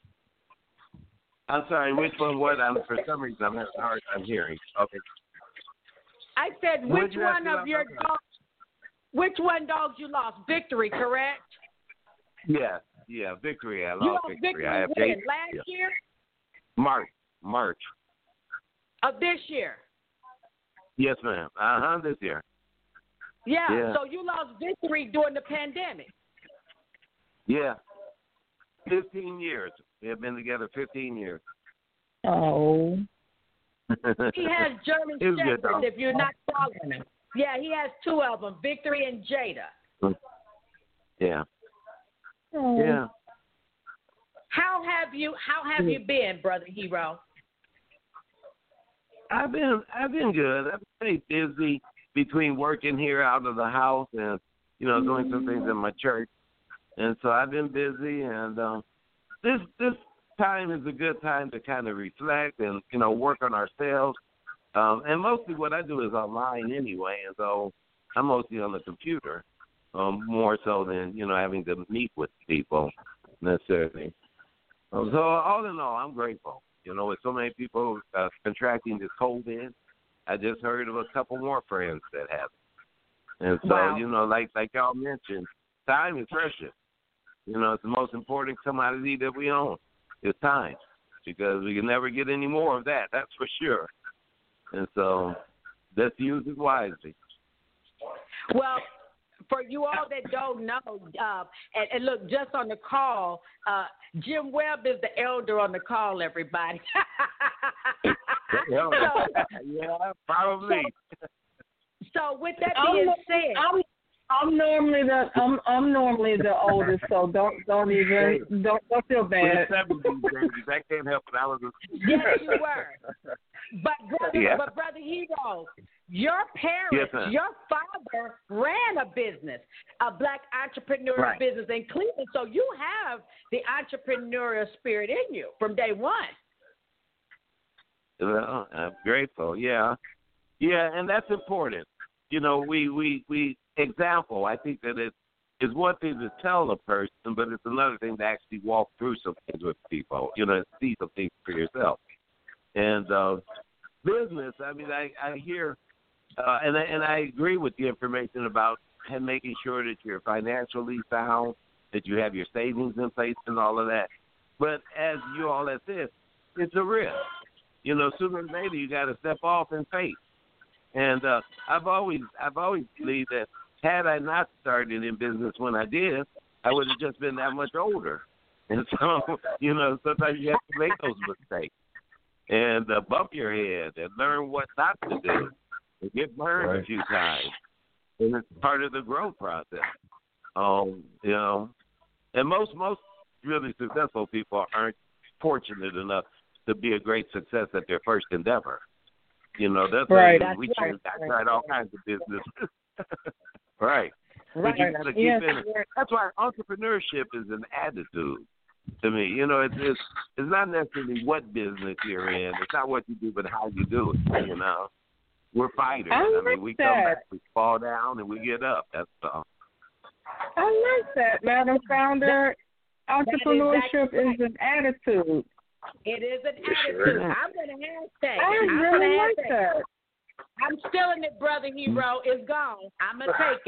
I'm sorry, which one? What? I'm, for some reason, I'm having a hard time hearing. Okay. I said, which one of your dogs? Which one dogs you lost? Victory, correct? Yeah, yeah, Victory. I lost, you lost Victory. Victory I have when? David. Last yeah. year? March, March. Of this year? Yes, ma'am. Uh huh. This year. Yeah, yeah. So you lost Victory during the pandemic. Yeah. Fifteen years. We have been together fifteen years. Oh. He has German Shepherds, if you're not following him. Yeah, he has two of them, Victory and Jada. Yeah. Oh. Yeah. How have you How have you been, Brother Hero? I've been I've been good. I've been busy between working here out of the house and you know doing some things in my church, and so I've been busy. And um, this this time is a good time to kind of reflect and you know work on ourselves. Um, and mostly what I do is online anyway, and so I'm mostly on the computer, um, more so than, you know, having to meet with people necessarily. Um, so all in all, I'm grateful. You know, with so many people uh, contracting this COVID, I just heard of a couple more friends that have it. And so, wow. you know, like like y'all mentioned, time is precious. You know, it's the most important commodity that we own is time because we can never get any more of that, that's for sure. And so let's use it wisely. Well, for you all that don't know, uh, and, and look, just on the call, uh, Jim Webb is the elder on the call, everybody. so, yeah, probably. So, so with that being I'm, said, I'm, I'm normally the I'm I'm normally the oldest, so don't don't even don't don't feel bad. That can't help it. I was. Yes, you were. But brother, yeah. but brother Hero, your parents, yes, your father ran a business, a black entrepreneurial right. business in Cleveland. So you have the entrepreneurial spirit in you from day one. Well, I'm grateful. Yeah, yeah, and that's important. You know, we we we example. I think that it is one thing to tell a person, but it's another thing to actually walk through some things with people. You know, see some things for yourself. And uh, business, I mean, I, I hear, uh, and, I, and I agree with the information about making sure that you're financially sound, that you have your savings in place and all of that. But as you all have said, it's a risk. You know, sooner or later you got to step off in faith. And uh, I've always, I've always believed that had I not started in business when I did, I would have just been that much older. And so, you know, sometimes you have to make those mistakes. And uh, bump your head and learn what not to do. And get burned right. a few times. And it's part of the growth process. Um, you know, and most most really successful people aren't fortunate enough to be a great success at their first endeavor. You know, that's right. Like, we that's tried, right. I tried all kinds of business. right. Right. you got to keep yes. in it. That's why entrepreneurship is an attitude to me. You know, it's, it's it's not necessarily what business you're in. It's not what you do, but how you do it. You know, we're fighters. I, I like mean, we that. come back, we fall down, and we get up. That's all. I like that, Madam Founder. Entrepreneurship is, exactly is an attitude. It is an Yes, attitude. sure. I'm going to hashtag it. I I'm really gonna like hashtag that. it. I'm stealing it, Brother Hero. It's gone. I'm going to take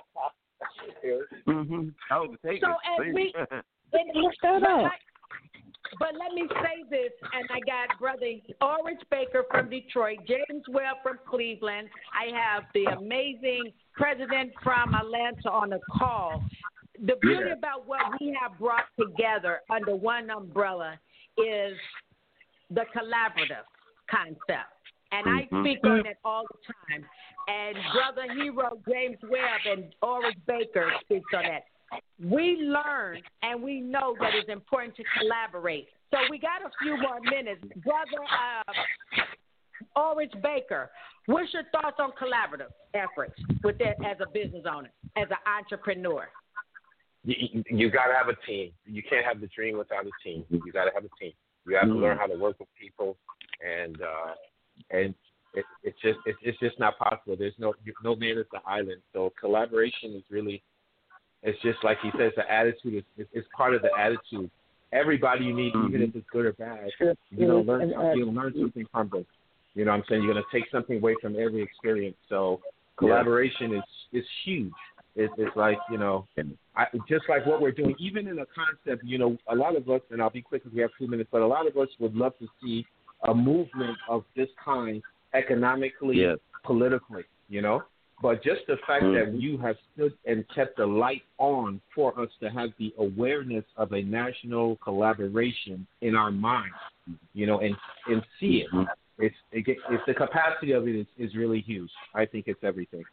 it. Mm-hmm. Oh, take So it. as we, Look that up. but let me say this, and I got Brother Orange Baker from Detroit, James Webb from Cleveland. I have the amazing President from Atlanta on the call. The beauty Yeah. about what we have brought together under one umbrella is the collaborative concept. And Mm-hmm. I speak on it all the time. And Brother Hero, James Webb, and Orange Baker speaks on that. We learn and we know that it's important to collaborate. So we got a few more minutes. Brother uh, Orange Baker, what's your thoughts on collaborative efforts with that as a business owner, as an entrepreneur? You, you got to have a team. You can't have the dream without a team. You got to have a team. You have to learn how to work with people, and uh, and it, it's just it, it's just not possible. There's no no man is an island. So collaboration is really, it's just like he says, the attitude is it's, it's part of the attitude. Everybody you need, even if it's good or bad, you know, learn something, you'll learn something from it. You know what I'm saying? You're going to take something away from every experience. So collaboration is is huge. It's, it's like, you know, I, just like what we're doing, even in a concept, you know, a lot of us, and I'll be quick because we have two minutes, but a lot of us would love to see a movement of this kind economically, yes. politically, you know. But just the fact mm-hmm. that you have stood and kept the light on for us to have the awareness of a national collaboration in our minds, you know, and, and see it. Mm-hmm. It's, it, it's the capacity of it is, is really huge. I think it's everything.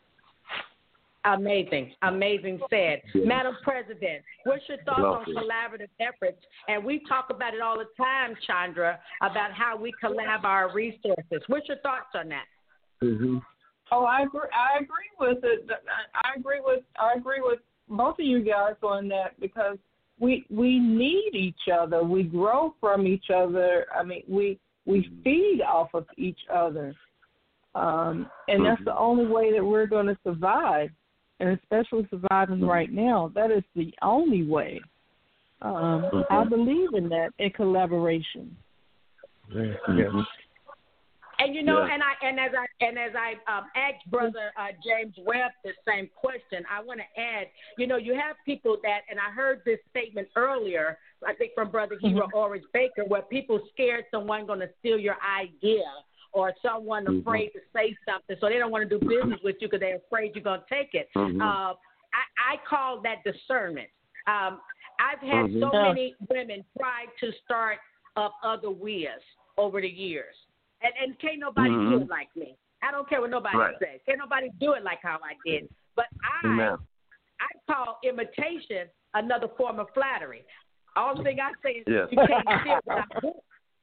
Amazing, amazing said. Yeah. Madam President, what's your thoughts Love on it. collaborative efforts? And we talk about it all the time, Chandra, about how we collab our resources. What's your thoughts on that? Mm-hmm. Oh, I agree. I agree with it. I agree with. I agree with both of you guys on that because we we need each other. We grow from each other. I mean, we we feed off of each other, um, and that's the only way that we're going to survive. And especially surviving right now, that is the only way. Um, mm-hmm. I believe in that, in collaboration. Mm-hmm. And you know, yeah. and I and as I and as I um, asked Brother uh, James Webb the same question, I want to add, you know, you have people that, and I heard this statement earlier, I think from Brother Hero mm-hmm. Orange Baker, where people scared someone going to steal your idea. Or someone afraid mm-hmm. to say something, so they don't want to do business with you because they're afraid you're going to take it. Mm-hmm. Uh, I, I call that discernment. Um, I've had mm-hmm. so many women try to start up other W I As over the years, and, and can't nobody mm-hmm. do it like me. I don't care what nobody right. says. Can't nobody do it like how I did. But I, Amen. I call imitation another form of flattery. All the thing I say is yes. you can't steal what I'm doing.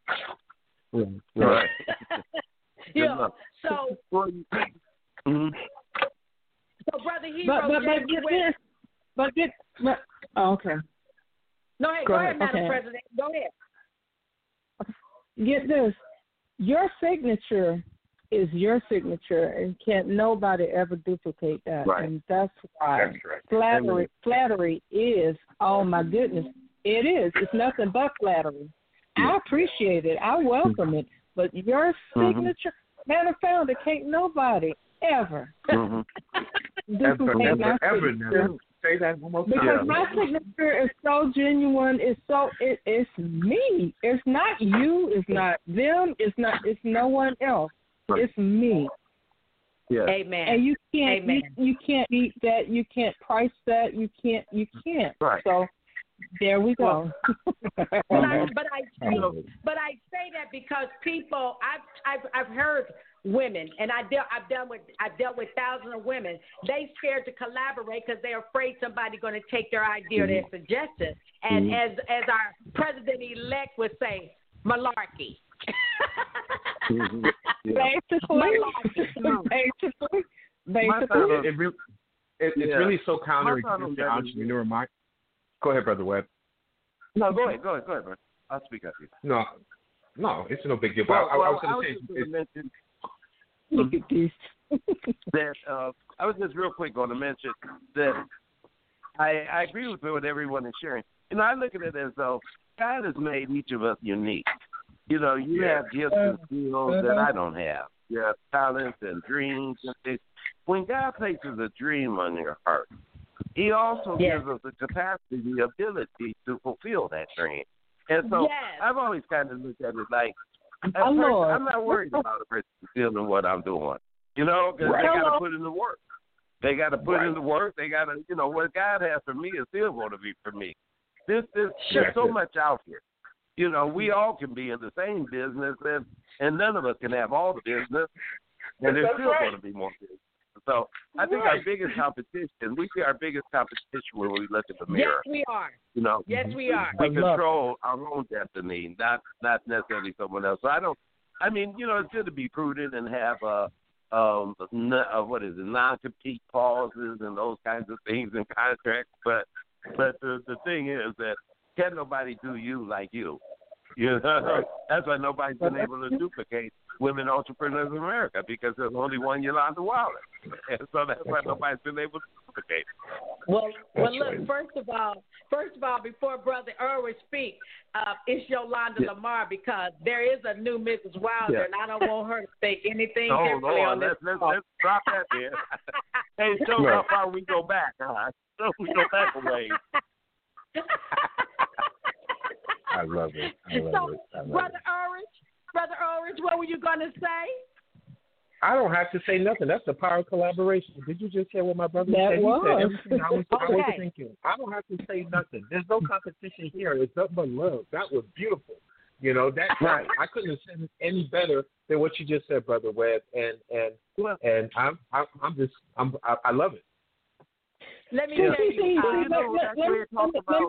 Right. yeah. So, mm-hmm. so brother Hero, but but, but get this, but get, but, oh, okay. No, hey, go, go ahead, ahead, Madam okay. President. Go ahead. Get this, your signature is your signature, and can't nobody ever duplicate that, right. and that's why that's right. flattery, flattery is. Oh my goodness, it is. It's nothing but flattery. I appreciate it. I welcome it. But your signature, mm-hmm. man, I found it. Can't nobody ever mm-hmm. duplicate ever, my ever, signature. never. Say that one more time. Because yeah. my signature is so genuine. It's so it, it's me. It's not you. It's not them. It's not. It's no one else. Right. It's me. Yeah. Amen. And you can't. Amen. You, you can't beat that. You can't price that. You can't. You can't. Right. So. There we go. but, I, but I say, but I say that because people, I've I've I've heard women, and I dealt I've dealt with I've dealt with thousands of women. They scared to collaborate because they're afraid somebody's going to take their idea or their suggestion. And mm-hmm. as as our president elect would say, malarkey. mm-hmm. yeah. Basically, malarkey. basically, basically. It, it, really, it, it's Yeah. really so My problem counterintuitive to with that is- entrepreneur mind. Go ahead, Brother Webb. No, go ahead, go ahead, go ahead, bro. I'll speak up here. No, no, it's no big deal. Well, but I, well, I was I going was to just say, going to mention Look at these. that uh, I was just real quick going to mention that I, I agree with what everyone is sharing. You know, I look at it as though God has made each of us unique. You know, you Yeah. have gifts and skills that I don't have. You have talents and dreams and things. When God places a dream on your heart, He also Yes. gives us the capacity, the ability to fulfill that dream. And so Yes. I've always kind of looked at it like, a Oh, person, Lord. I'm not worried about a person feeling what I'm doing. You know, because Right. they got to Hello. put in the work. They got to put Right. in the work. They got to, you know, what God has for me is still going to be for me. This, this, Sure. there's so much out here. You know, we all can be in the same business, and and none of us can have all the business, and there's That's still right. going to be more business. So I think Right. our biggest competition, we see our biggest competition when we look at the Yes, mirror. we are. You know, Yes, we are. we I love control our own destiny, not not necessarily someone else. So I don't. I mean, you know, it's good to be prudent and have a, um, n- uh, what is it, non-compete clauses and those kinds of things in contracts. But but the the thing is that can nobody do you like you? You know, Right. that's why nobody's been able to duplicate Women Entrepreneurs of America, because there's only one Yolanda Wallace, and so that's why right. nobody's been able to duplicate. Well, well, That's look. right. First of all, first of all, before Brother Irwin speak, uh, it's Yolanda Yeah. Lamar, because there is a new Missus Wilder, Yeah. and I don't want her to think anything Oh differently Lord, on this. let's let's call. let's drop that there. Hey, show Right. how far we go back. Huh? So we go back a ways. I love it. I love so, it. I love Brother it. Orange, Brother Orange, what were you going to say? I don't have to say nothing. That's the power of collaboration. Did you just hear what my brother That said? was. He said everything I was, I was Okay. thinking. I don't have to say nothing. There's no competition here. It's nothing but love. That was beautiful. You know that Right. I couldn't have said it any better than what you just said, Brother Webb. And and Well, and I'm I'm, I'm just I'm I, I love it. Let me See, tell see, you. see, uh, you know, let- that's let- what we're talking let- let- about.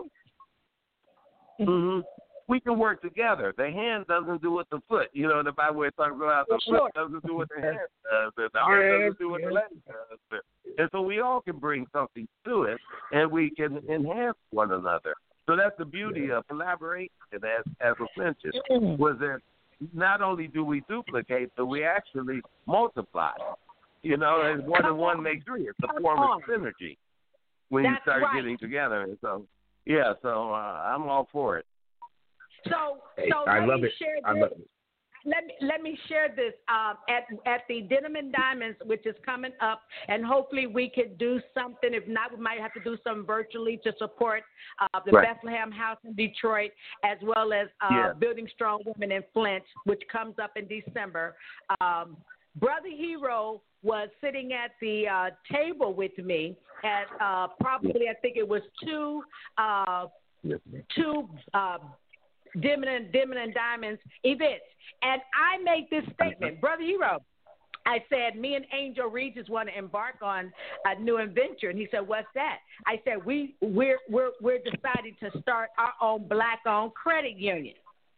hmm We can work together. The hand doesn't do what the foot. You know, the Bible where it talks about the Sure. foot doesn't do what the hand does, and the arm Yes, doesn't do what the yes. leg does. And so we all can bring something to it, and we can enhance one another. So that's the beauty of collaboration, as as was mentioned, Mm. was that not only do we duplicate, but we actually multiply. You know, and one and one makes three. It's a Come form on. of synergy when you That's start right. getting together. And so, yeah, so uh, I'm all for it. So, Hey, so I let love me it. share I this. love it. Let me let me share this um, at at the Denim and Diamonds, which is coming up, and hopefully we could do something. If not, we might have to do something virtually to support uh, the Right. Bethlehem House in Detroit, as well as uh, Yeah. Building Strong Women in Flint, which comes up in December. Um, Brother Hero was sitting at the uh, table with me at uh, probably I think it was two uh, Yes, two. Uh, Diamond and Diamond and Diamonds events. And I made this statement, Brother Hero. I said, me and Angel Regis want to embark on a new adventure. And he said, what's that? I said, we, we're, we're, we're deciding to start our own black-owned credit union.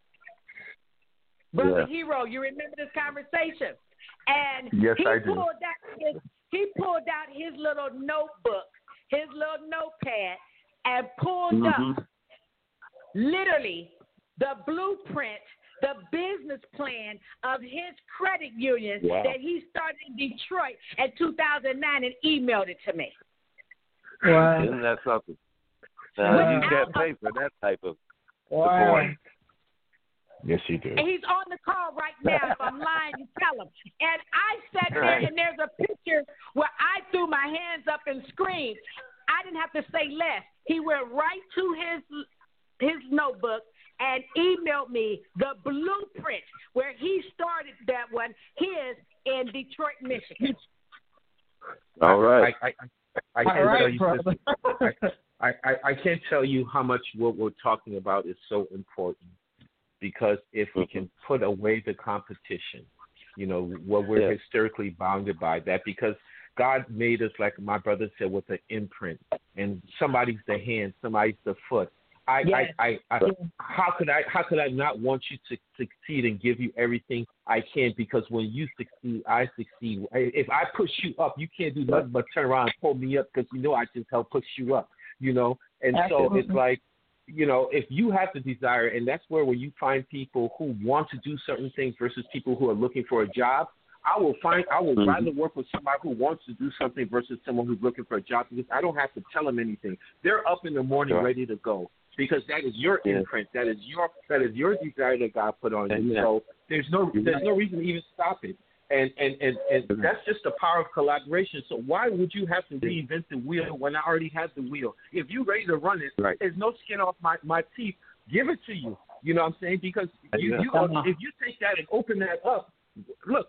Brother Yeah. Hero, you remember this conversation? And Yes, he I do. pulled out his, he pulled out his little notebook, his little notepad, and pulled Mhm. up literally the blueprint, the business plan of his credit union Wow. that he started in Detroit in two thousand nine and emailed it to me. Wow. Isn't that something? Now, you Without can't a- pay for that type of Wow. support. Yes, you do. And he's on the call right now. If I'm lying, you tell him. And I sat there, Right. and there's a picture where I threw my hands up and screamed. I didn't have to say less. He went right to his his notebook and emailed me the blueprint where he started that one, his in Detroit, Michigan. All right. I, I, I, I All can't tell right, you, brother. sister, I, I, I can't tell you how much what we're talking about is so important, because if we can put away the competition, you know, what we're Yeah. historically bounded by that, because God made us, like my brother said, with an imprint, and somebody's the hand, somebody's the foot. I, Yes. I, I, I, how could I, how could I not want you to succeed and give you everything I can? Because when you succeed, I succeed. If I push you up, you can't do nothing but turn around and pull me up because you know I just help push you up. You know, and Absolutely. so it's like, you know, if you have the desire, and that's where when you find people who want to do certain things versus people who are looking for a job, I will find I will Mm-hmm. rather work with somebody who wants to do something versus someone who's looking for a job because I don't have to tell them anything. They're up in the morning Sure. ready to go because that is your Yeah. imprint. That is your that is your desire that God put on you. Amen. So there's no there's no reason to even stop it. And and, and, and that's just the power of collaboration. So why would you have to reinvent the wheel when I already have the wheel? If you're ready to run it, Right. there's no skin off my, my teeth. Give it to you. You know what I'm saying? Because you, Yeah. you if you take that and open that up, look,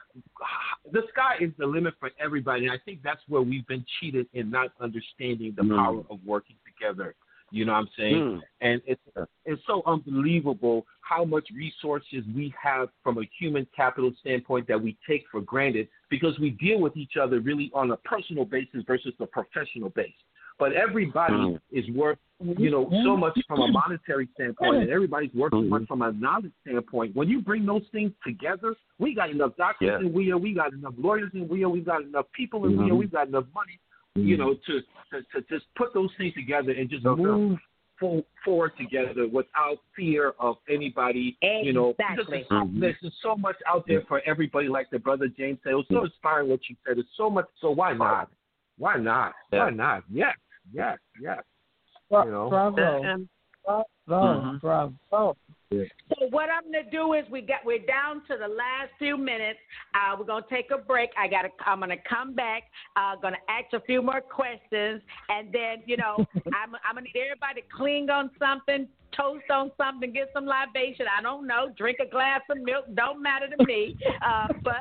the sky is the limit for everybody. And I think that's where we've been cheated in not understanding the Mm. power of working together. You know what I'm saying? Mm. And it's it's so unbelievable how much resources we have from a human capital standpoint that we take for granted because we deal with each other really on a personal basis versus a professional base. But everybody Mm. is worth, you know, so much from a monetary standpoint, and everybody's worth so much from a knowledge standpoint. When you bring those things together, we got enough doctors Yeah. in W I A, we got enough lawyers in W I A, we got enough people in W I A, Mhm. we got enough money, you know, to, to, to just put those things together and just Okay. move for, forward together without fear of anybody, you know. Because Exactly. there's, so, there's just so much out there for everybody, like the brother James said. It was so inspiring what you said. There's so much, so why not? Why not? Yeah. Why not? Yes, yes, yes. Bra- You know. Bravo. And, Bravo. Mhm. Bravo. So what I'm gonna do is we got we're down to the last few minutes. Uh, we're gonna take a break. I gotta I'm gonna come back. Uh, gonna ask a few more questions, and then you know I'm I'm gonna need everybody to cling on something, toast on something, get some libation. I don't know, drink a glass of milk. Don't matter to me. Uh, but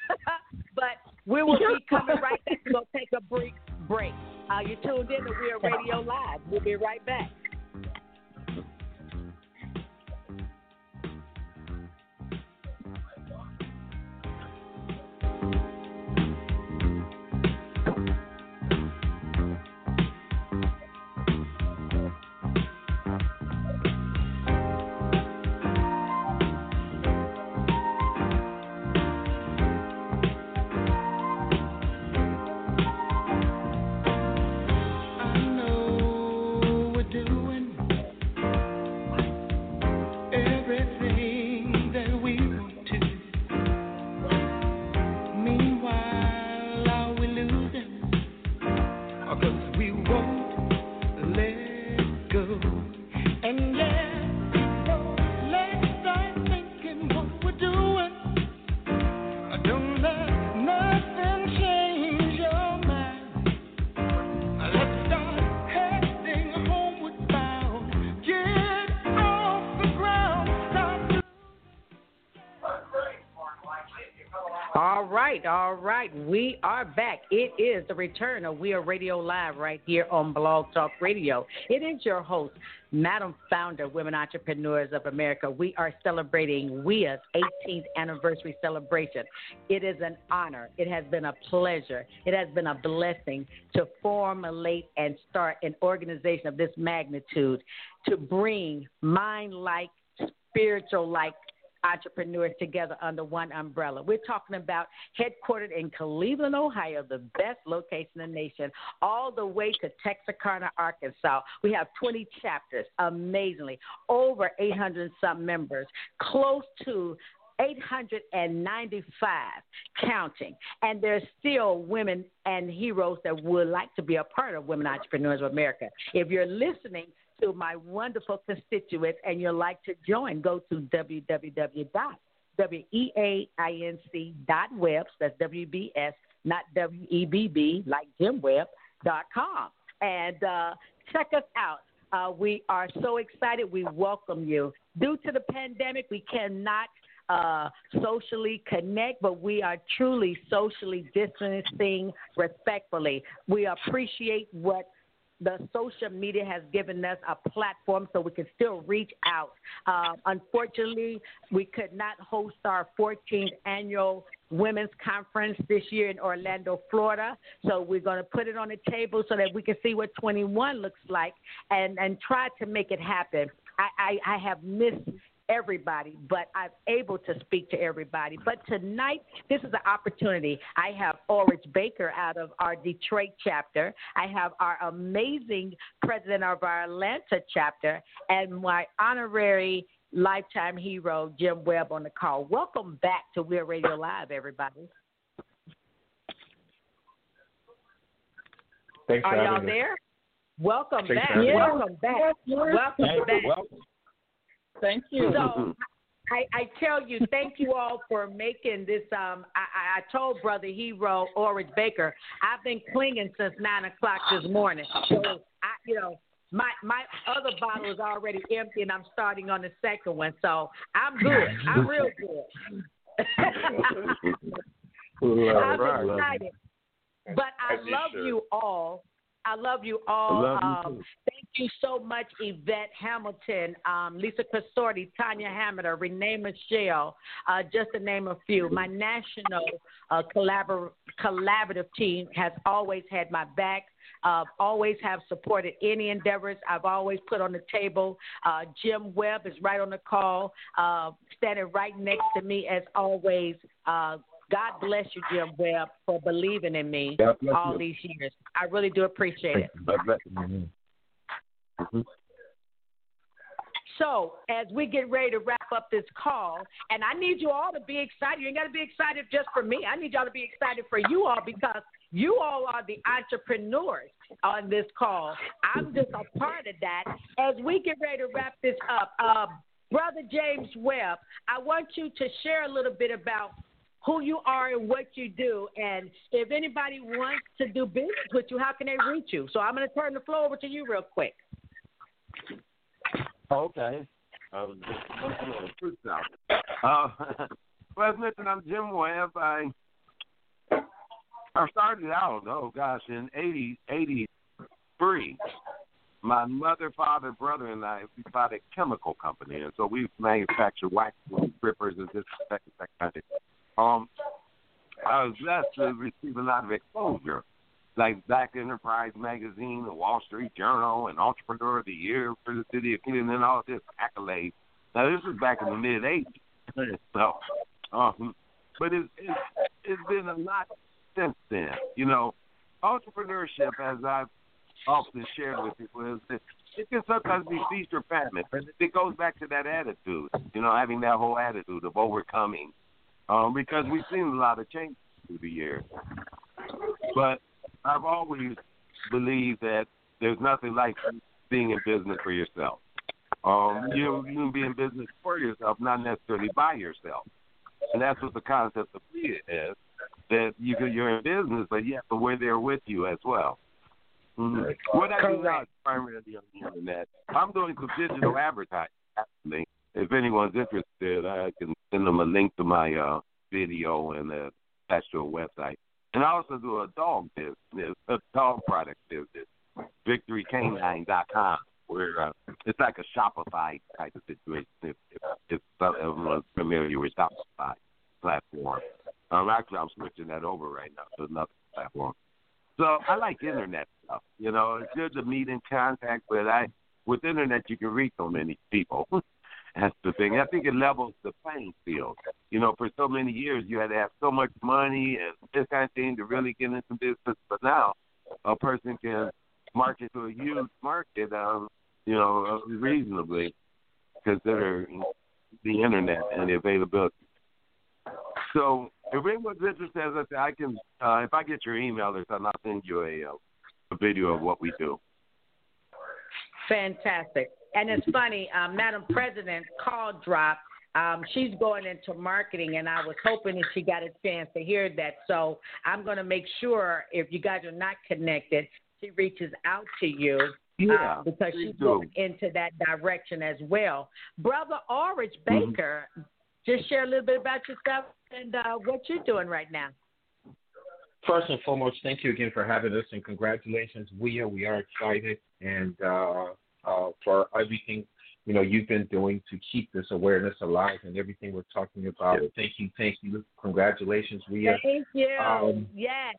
but we will be coming right back. We're gonna take a brief break. Uh, you tuned in to We're Radio Live. We'll be right back. I know we're doing everything that we want to. Meanwhile, are we losing? Because we won't let go. And yeah, let's start thinking what we're doing. Don't let nothing change your mind. Let's start heading homeward bound. Get off the ground. Stop. All right, all right. We are back. It is the return of We Are Radio Live right here on Blog Talk Radio. It is your host, Madam Founder, Women Entrepreneurs of America. We are celebrating W I A's eighteenth anniversary celebration. It is an honor. It has been a pleasure. It has been a blessing to formulate and start an organization of this magnitude to bring mind-like, spiritual-like entrepreneurs together under one umbrella. We're talking about headquartered in Cleveland, Ohio, the best location in the nation, all the way to Texarkana, Arkansas. We have twenty chapters, amazingly, over eight hundred and some members, close to eight hundred ninety-five counting. And there's still women and heroes that would like to be a part of Women Entrepreneurs of America. If you're listening to my wonderful constituents and you'd like to join, go to w w w dot weainc dot webs, that's W B S, not W E B B, like Jim Webb, dot com. And uh, check us out. Uh, we are so excited. We welcome you. Due to the pandemic, we cannot uh, socially connect, but we are truly socially distancing respectfully. We appreciate what the social media has given us a platform so we can still reach out. Uh, unfortunately, we could not host our fourteenth annual women's conference this year in Orlando, Florida. So we're going to put it on the table so that we can see what twenty-one looks like and, and try to make it happen. I, I, I have missed everybody, but I'm able to speak to everybody. But tonight, this is an opportunity. I have Ulrich Baker out of our Detroit chapter. I have our amazing president of our Atlanta chapter and my honorary lifetime hero, Jim Webb, on the call. Welcome back to We're Radio Live, everybody. Thanks for Are y'all having me. there? Welcome Thanks back. for having me. Welcome back. Welcome Thank back. you. Thank you. So I, I tell you, thank you all for making this. Um, I, I told Brother Hero Ulrich Baker, I've been clinging since nine o'clock this morning. So I, you know, my my other bottle is already empty, and I'm starting on the second one. So I'm good. I'm real good. I'm Right. excited, but I As you love should. you all. I love you all. Love you um, too. thank you so much, Yvette Hamilton, um, Lisa Casorti, Tanya Hamilton, Renee Michelle, uh, just to name a few. My national uh, collabor- collaborative team has always had my back. Uh, always have supported any endeavors I've always put on the table. Uh, Jim Webb is right on the call, uh, standing right next to me as always. Uh, God bless you, Jim Webb, for believing in me God bless all you. these years. I really do appreciate it. God bless you. Mhm. So as we get ready to wrap up this call, and I need you all to be excited. You ain't got to be excited just for me. I need y'all to be excited for you all because you all are the entrepreneurs on this call. I'm just a part of that. As we get ready to wrap this up, uh, Brother James Webb, I want you to share a little bit about who you are and what you do. And if anybody wants to do business with you, how can they reach you? So I'm going to turn the floor over to you real quick. Okay. Um, uh, well, listen, I'm Jim Webb. I I started out, oh gosh, in eighty, eighty-three. My mother, father, brother, and I, we bought a chemical company, and so we manufacture wax strippers and disinfectants, that kind of thing. Um, I was blessed to receive a lot of exposure, like Black Enterprise Magazine, the Wall Street Journal, and Entrepreneur of the Year for the City of Cleveland, and all this accolades. Now, this was back in the mid-eighties. so, um, but it, it, it's been a lot since then. You know, entrepreneurship, as I've often shared with people, is that it can sometimes be feast or famine. But it goes back to that attitude, you know, having that whole attitude of overcoming. Um, because we've seen a lot of change through the years. But I've always believed that there's nothing like being in business for yourself. Um, you, you can be in business for yourself, not necessarily by yourself. And that's what the concept of Fleet is, that you can, you're in business, but you have to we're there with you as well. Mm-hmm. What I do now is primarily on the internet. I'm doing some digital advertising, actually. If anyone's interested, I can send them a link to my uh, video and uh, attach to a website. And I also do a dog business, a dog product business, victory canine dot com, where uh, it's like a Shopify type of situation. If, if, if someone's familiar with Shopify platform. Um, actually, I'm switching that over right now to another platform. So I like internet stuff. You know, it's good to meet in contact, but I with internet you can reach so many people. That's the thing. I think it levels the playing field. You know, for so many years you had to have so much money and this kind of thing to really get into business. But now a person can market to a huge market, um, you know, reasonably considering the internet and the availability. So if anyone's interested, as I said, I can, uh, if I get your email or something, I'll send you a, uh, a video of what we do. Fantastic. And it's funny, um, Madam President call drop. Um, she's going into marketing, and I was hoping that she got a chance to hear that. So I'm going to make sure, if you guys are not connected, she reaches out to you. Yeah, uh, because please she's do. going into that direction as well. Brother Ulrich Baker, mm-hmm. just share a little bit about yourself and uh, what you're doing right now. First and foremost, thank you again for having us, and congratulations. We are, we are excited and uh, uh, for everything you know, you've been doing to keep this awareness alive and everything we're talking about. Yeah. Thank you, thank you. Congratulations, Leah. Thank you. Um, yes.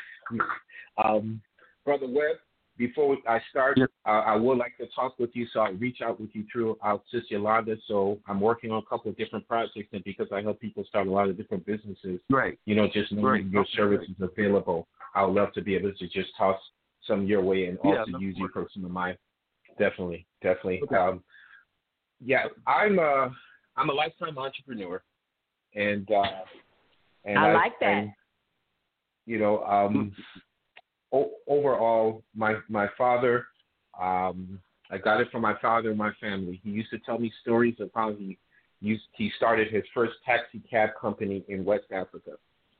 Um, Brother Webb, before I start, yep. uh, I would like to talk with you, so I'll reach out with you through our Sis Yolanda. So I'm working on a couple of different projects, and because I help people start a lot of different businesses, right. you know, just knowing right. your services right. available, I would love to be able to just toss some your way and also yeah, use you for some of my, definitely, definitely. Okay. Um, yeah, I'm a, I'm a lifetime entrepreneur, and uh, and I I, like that. And, you know, um, o- overall, my my father, um, I got it from my father and my family. He used to tell me stories of how he used he started his first taxi cab company in West Africa,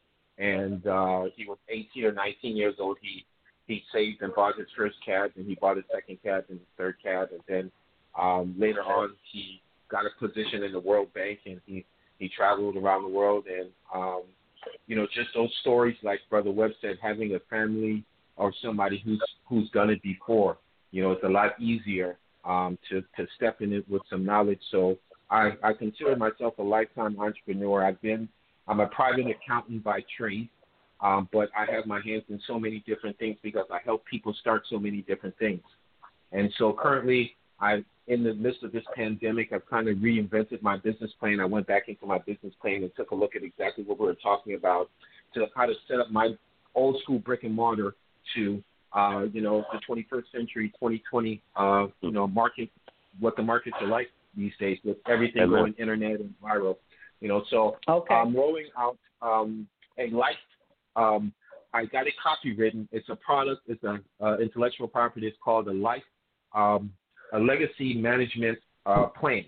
and uh, he was eighteen or nineteen years old. He he saved and bought his first cab, and he bought a second cab and a third cab, and then um, later on he got a position in the World Bank, and he he traveled around the world, and um, you know, just those stories, like Brother Webb said, having a family or somebody who's who's done it before, you know, it's a lot easier um, to to step in it with some knowledge. So I, I consider myself a lifetime entrepreneur. I've been I'm a private accountant by trade, um, but I have my hands in so many different things because I help people start so many different things. And so currently, I in the midst of this pandemic, I've kind of reinvented my business plan. I went back into my business plan and took a look at exactly what we were talking about to how to set up my old school brick and mortar to, uh, you know, the twenty-first century, twenty twenty, uh, you know, market, what the markets are like these days with everything Amen. Going internet and viral, you know. So okay. I'm rolling out um, a life. Um, I got it copywritten. It's a product. It's an uh, intellectual property. It's called a life. Um, a legacy management uh, plan.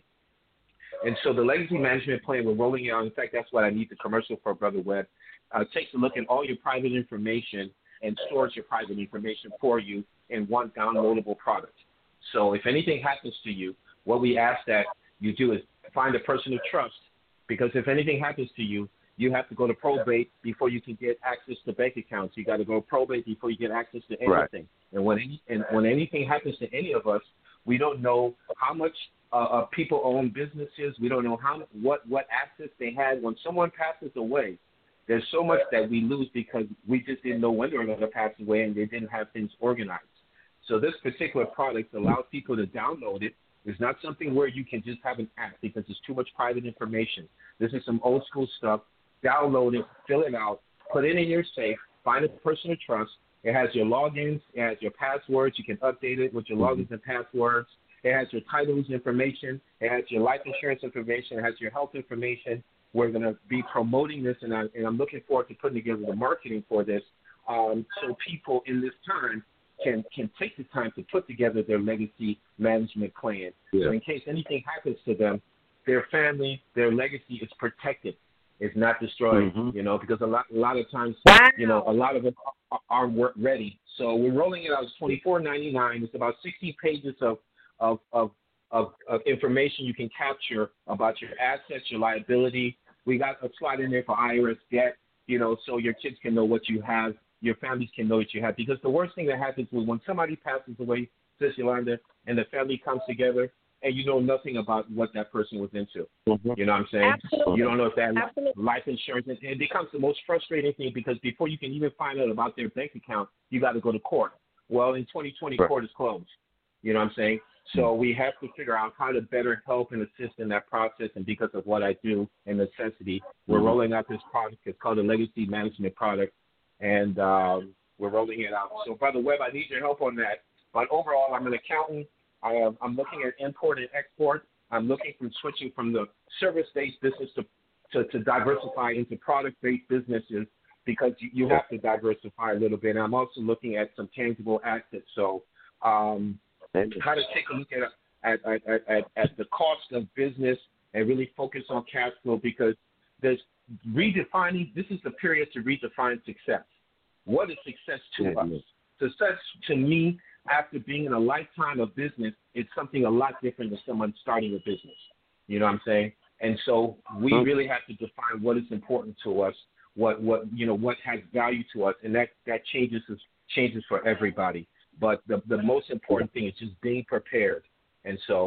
And so the legacy management plan, we're rolling it out. In fact, that's what I need the commercial for, Brother Webb. Uh, takes a look at all your private information and stores your private information for you in one downloadable product. So if anything happens to you, what we ask that you do is find a person of trust, because if anything happens to you, you have to go to probate before you can get access to bank accounts. You got to go to probate before you get access to anything. Right. And when any, and when anything happens to any of us, we don't know how much uh, uh, people own businesses. We don't know how what what assets they had. When someone passes away, there's so much that we lose because we just didn't know when they were going to pass away and they didn't have things organized. So this particular product allows people to download it. It's not something where you can just have an app because there's too much private information. This is some old school stuff. Download it, fill it out, put it in your safe, find a person of trust. It has your logins, it has your passwords. You can update it with your logins and passwords. It has your titles information. It has your life insurance information. It has your health information. We're going to be promoting this, and, I, and I'm looking forward to putting together the marketing for this um, so people in this time can, can take the time to put together their legacy management plan. Yeah. So in case anything happens to them, their family, their legacy is protected. It's not destroyed, mm-hmm. you know, because a lot, a lot of times, wow. you know, a lot of us are, are work ready. So we're rolling it out. It's twenty-four ninety-nine. It's about sixty pages of, of, of, of, of information you can capture about your assets, your liability. We got a slide in there for I R S debt, you know, so your kids can know what you have, your families can know what you have. Because the worst thing that happens is when somebody passes away, Sis Yolanda, and the family comes together, and you know nothing about what that person was into. Mm-hmm. You know what I'm saying? Absolutely. You don't know if that Absolutely. life insurance, and it becomes the most frustrating thing because before you can even find out about their bank account, you got to go to court. Well, in twenty twenty, right. court is closed. You know what I'm saying? So we have to figure out how to better help and assist in that process, and because of what I do and necessity, we're mm-hmm. rolling out this product. It's called a legacy management product, and um, we're rolling it out. So, Brother Webb, I need your help on that. But overall, I'm an accountant. I am, I'm looking at import and export. I'm looking from switching from the service-based business to, to, to diversify into product-based businesses because you, you have to diversify a little bit. And I'm also looking at some tangible assets. So um, how to take a look at, at, at, at, at the cost of business and really focus on cash flow, because there's redefining, this is the period to redefine success. What is success to mm-hmm. us? Success to me, after being in a lifetime of business, it's something a lot different than someone starting a business. You know what I'm saying? And so we really have to define what is important to us, what, what you know, what has value to us, and that, that changes changes for everybody. But the, the most important thing is just being prepared. And so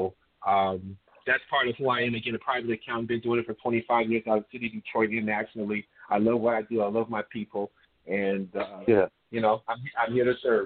Um, that's part of who I am. Again, a private accountant. Been doing it for twenty-five years out of the city of Detroit internationally. I love what I do. I love my people. And, uh, yeah. you know, I'm, I'm here to serve.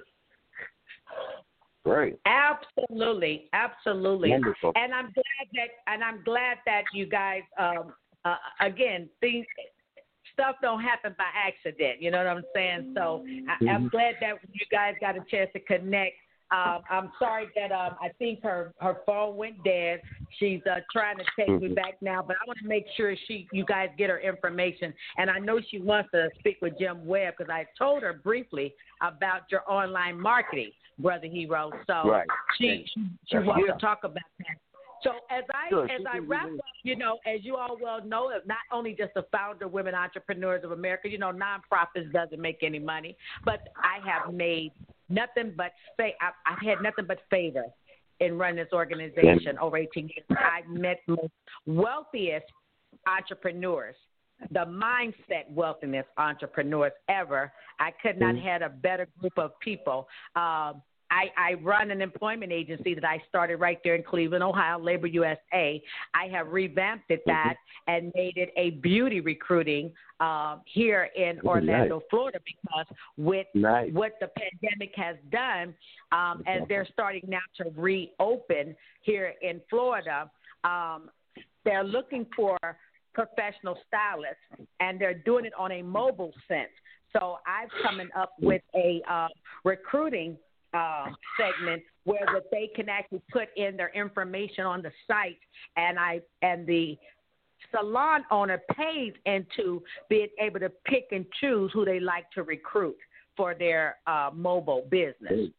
Great. Absolutely, absolutely. Wonderful. And I'm glad that, and I'm glad that you guys, um, uh, again, things, stuff don't happen by accident. You know what I'm saying? So I, I'm glad that you guys got a chance to connect. Um, I'm sorry that um, I think her, her phone went dead. She's uh, trying to take me back now, but I want to make sure she you guys get her information. And I know she wants to speak with Jim Webb because I told her briefly about your online marketing, Brother Hero. So right. she she, she wants yeah. to talk about that. So as I sure, as I wrap up, you know, as you all well know, not only just the founder of Women Entrepreneurs of America, you know, nonprofits doesn't make any money, but I have made nothing but fa- I, I've had nothing but favor in running this organization yeah. over eighteen years. I've met the most wealthiest entrepreneurs, the mindset wealthiness entrepreneurs ever. I could not have had a better group of people. Um, I, I run an employment agency that I started right there in Cleveland, Ohio, Labor U S A. I have revamped it that mm-hmm. and made it a beauty recruiting um, here in oh, Orlando, nice. Florida, because with nice. what the pandemic has done, um, as they're starting now to reopen here in Florida, um, they're looking for professional stylists, and they're doing it on a mobile sense. So I've coming up with a uh, recruiting Uh, segment where that they can actually put in their information on the site, and I and the salon owner pays into being able to pick and choose who they like to recruit for their uh, mobile business.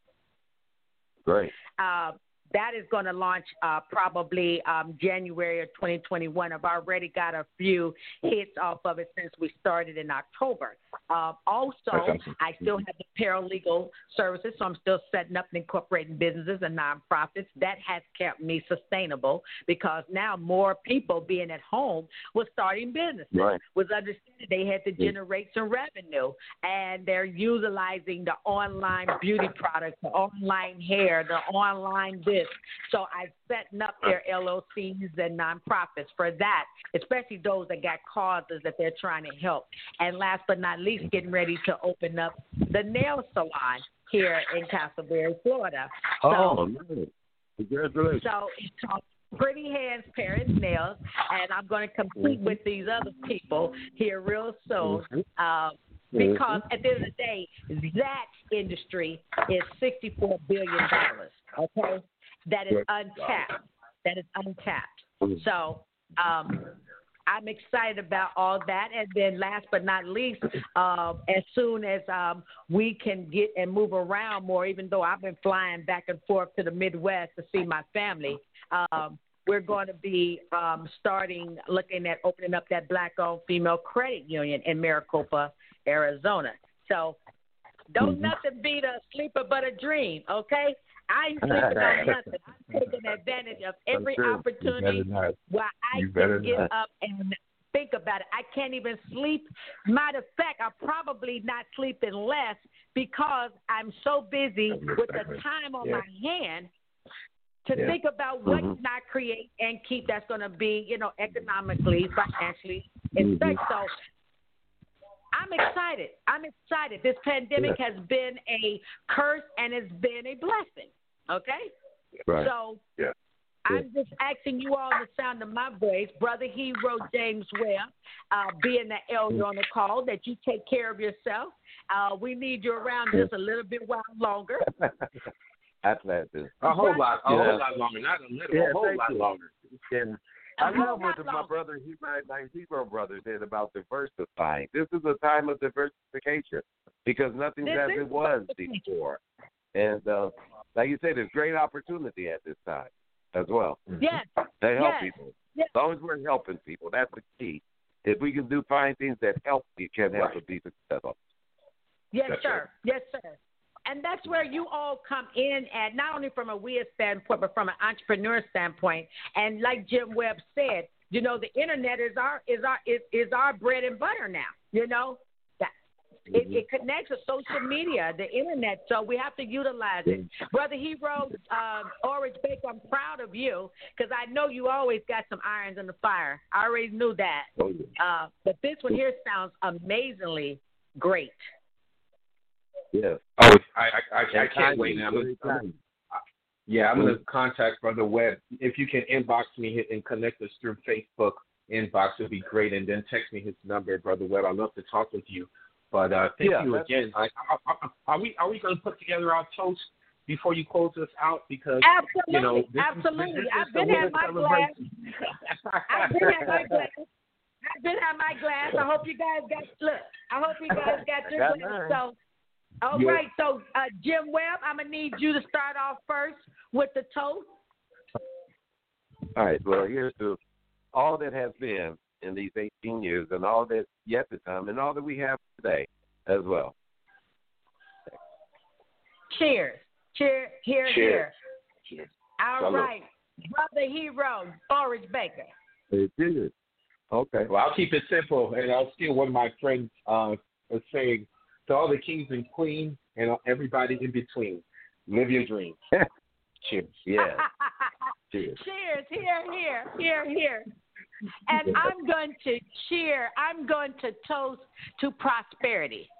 Great. Uh, that is going to launch uh, probably um, January of twenty twenty-one. I've already got a few hits off of it since we started in October. Uh, also, awesome. I still have the paralegal services, so I'm still setting up and incorporating businesses and nonprofits. That has kept me sustainable because now more people being at home was starting businesses, right. was understanding they had to generate some revenue, and they're utilizing the online beauty products, the online hair, the online this. So I'm setting up their L L Cs and nonprofits for that, especially those that got causes that they're trying to help. And last but not least, getting ready to open up the nail salon here in Castleberry, Florida. So, oh, nice. Congratulations. So it's called Pretty Hands, Parents, Nails, and I'm going to compete with these other people here real soon. Uh, because at the end of the day, that industry is sixty-four billion dollars, okay? That is untapped. That is untapped. So um, I'm excited about all that. And then last but not least, uh, as soon as um, we can get and move around more, even though I've been flying back and forth to the Midwest to see my family, um, we're going to be um, starting looking at opening up that black-owned female credit union in Maricopa, Arizona. So don't mm-hmm. nothing beat a sleeper but a dream, okay? I ain't sleeping on nothing. I'm taking advantage of every opportunity where I can get not. up and think about it. I can't even sleep. Matter of fact, I'll probably not sleep less because I'm so busy with the time on yeah. my hand to yeah. think about what mm-hmm. can I create and keep that's going to be, you know, economically, financially, and mm-hmm. so I'm excited. I'm excited. This pandemic yeah. has been a curse and it's been a blessing. Okay? Right. So yeah. I'm just asking you all the sound of my voice, Brother Hero James Webb, uh, being the elder on the call, that you take care of yourself. Uh, we need you around just a little bit while longer. I plan to. A whole lot, a yeah. whole lot longer, not a little, yeah, a whole lot you. longer. And I love what my brother, he, my, my Hebrew brother said about diversifying. This is a time of diversification because nothing's this as it was before. And uh, like you said, there's great opportunity at this time as well. Yes. To help yes. people. Yes. As long as we're helping people, that's the key. If we can do find things that help, you can help right. be successful. Yes, that's sir. Right. Yes, sir. And that's where you all come in at, not only from a W I A standpoint, but from an entrepreneur standpoint. And like Jim Webb said, you know, the internet is our is our is, is our bread and butter now. You know, that it, it connects to social media, the internet, so we have to utilize it. Brother Hero, uh, Orange Baker, I'm proud of you because I know you always got some irons in the fire. I already knew that. Oh, yeah. Uh, but this one here sounds amazingly great. Yes. Oh, I I, I, I can't wait now. I'm, I'm, yeah, I'm going to contact Brother Webb. If you can inbox me and connect us through Facebook inbox, it would be great. And then text me his number, Brother Webb. I'd love to talk with you. But uh, thank yeah, you again. I, I, I, are we are we going to put together our toast before you close us out? Because absolutely, you know, this absolutely. Is, this I've been at my glass. I've been at my glass. I've been at my glass. I hope you guys got look. I hope you guys got your glass. So, all yeah. right. So, uh, Jim Webb, I'm gonna need you to start off first with the toast. All right. Well, here's to all that has been in these eighteen years, and all that's yet to come, and all that we have today as well. Cheers. Cheer, here, Cheers. here. Cheers. All Hello. right. Brother Hero, Orange Baker. It is. Okay. Well, I'll keep it simple, and I'll steal one of my friends uh, was saying to all the kings and queens and everybody in between, live your dreams. Cheers. Yeah. Cheers. Cheers. Here, here, here, here. And I'm going to cheer. I'm going to toast to prosperity.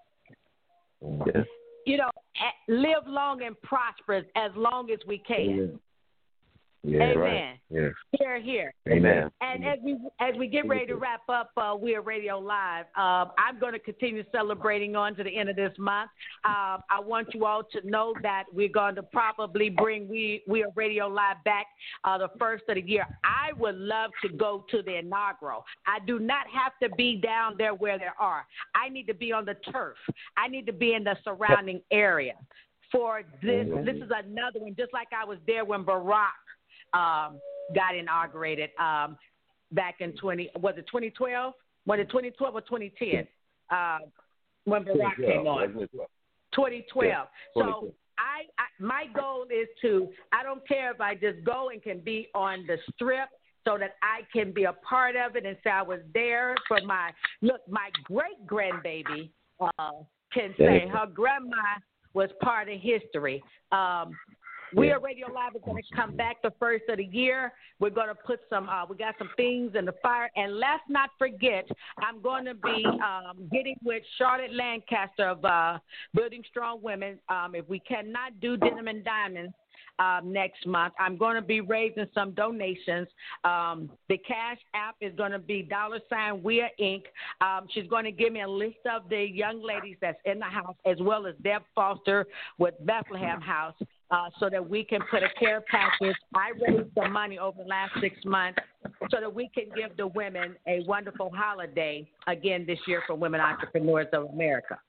Yes. You know, live long and prosperous as long as we can. Yeah, Amen. right. Yeah. Here, here. Amen. And as we as we get ready to wrap up, uh, We Are Radio Live. Um, I'm going to continue celebrating on to the end of this month. Um, I want you all to know that we're going to probably bring We We Are Radio Live back uh, the first of the year. I would love to go to the inaugural. I do not have to be down there where there are. I need to be on the turf. I need to be in the surrounding area. For this, this is another one. Just like I was there when Barack Um, got inaugurated um, back in twenty was it twenty twelve? Was it twenty twelve or twenty ten? Uh, when Barack came on. twenty twelve. So I, I my goal is to I don't care if I just go and can be on the strip so that I can be a part of it and say I was there for my look. My great grandbaby uh, can say her grandma was part of history. Um, We Are Radio Live is going to come back the first of the year. We're going to put some, uh, we got some things in the fire. And let's not forget, I'm going to be um, getting with Charlotte Lancaster of uh, Building Strong Women. Um, if we cannot do Denim and Diamonds um, next month, I'm going to be raising some donations. Um, the Cash App is going to be dollar sign We Are Incorporated. Um, she's going to give me a list of the young ladies that's in the house, as well as Deb Foster with Bethlehem House. Uh, so that we can put a care package. I raised the money over the last six months so that we can give the women a wonderful holiday again this year for Women Entrepreneurs of America.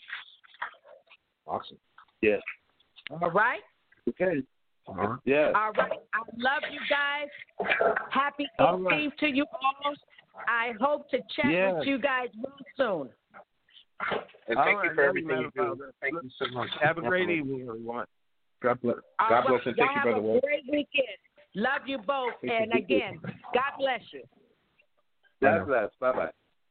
Awesome. Yes. All right? Okay. Uh-huh. Yeah. All right. I love you guys. Happy All eighteenth right. to you all. I hope to chat Yes. with you guys real soon. And All thank right, you for everything man, you do. Thank you so much. Have a great evening, everyone. God bless. All God right. bless and thank Y'all you, Brother have a Webb. great weekend. Love you both. Thank And you. again, God bless you. God bless. Bye-bye.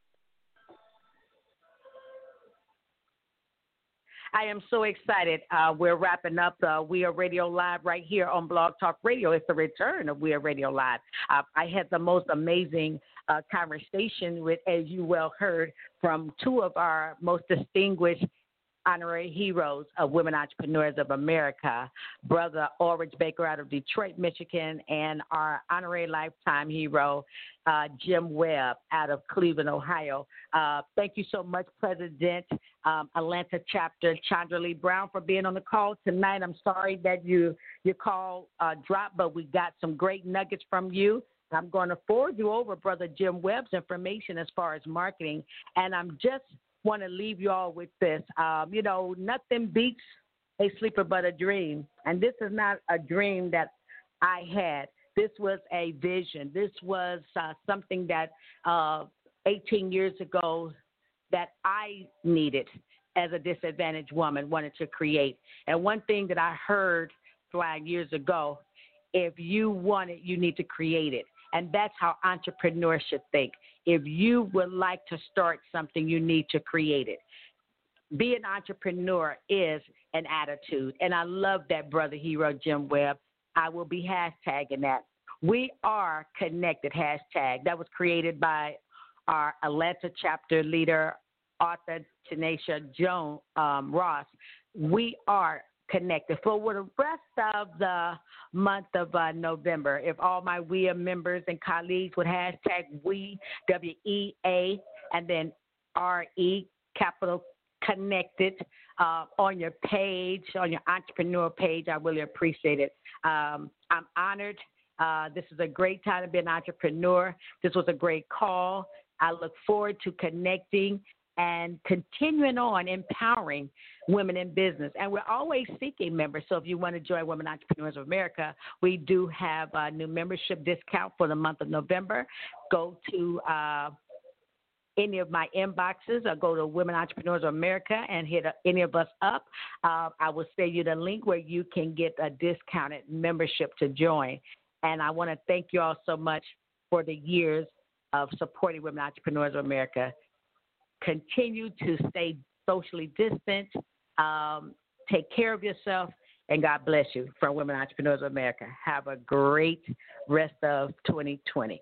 I am so excited. Uh, we're wrapping up the We Are Radio Live right here on Blog Talk Radio. It's the return of We Are Radio Live. Uh, I had the most amazing uh, conversation with, as you well heard, from two of our most distinguished honorary heroes of Women Entrepreneurs of America, Brother Orange Baker out of Detroit, Michigan, and our honorary lifetime hero, uh, Jim Webb out of Cleveland, Ohio. Uh, thank you so much, President um, Atlanta Chapter Chandra Lee Brown, for being on the call tonight. I'm sorry that you your call uh, dropped, but we got some great nuggets from you. I'm going to forward you over Brother Jim Webb's information as far as marketing, and I'm just want to leave you all with this. Um, you know, nothing beats a sleeper but a dream. And this is not a dream that I had. This was a vision. This was uh, something that uh, eighteen years ago that I needed as a disadvantaged woman, wanted to create. And one thing that I heard five years ago, if you want it, you need to create it. And that's how entrepreneurs should think. If you would like to start something, you need to create it. be an entrepreneur is an attitude. And I love that, Brother Hero Jim Webb. I will be hashtagging that. We are connected, hashtag. That was created by our Atlanta chapter leader, author Tanisha Joan um, Ross. We are connected. For the rest of the month of uh, November, if all my W E A members and colleagues would hashtag we, W E A, and then R E, capital connected, uh, on your page, on your entrepreneur page, I really appreciate it. Um, I'm honored. Uh, this is a great time to be an entrepreneur. This was a great call. I look forward to connecting and continuing on empowering women in business. And we're always seeking members. So if you want to join Women Entrepreneurs of America, we do have a new membership discount for the month of November. Go to uh, any of my inboxes or go to Women Entrepreneurs of America and hit any of us up. Uh, I will send you the link where you can get a discounted membership to join. And I want to thank you all so much for the years of supporting Women Entrepreneurs of America. Continue to stay socially distant, um, take care of yourself, and God bless you from Women Entrepreneurs of America. Have a great rest of twenty twenty.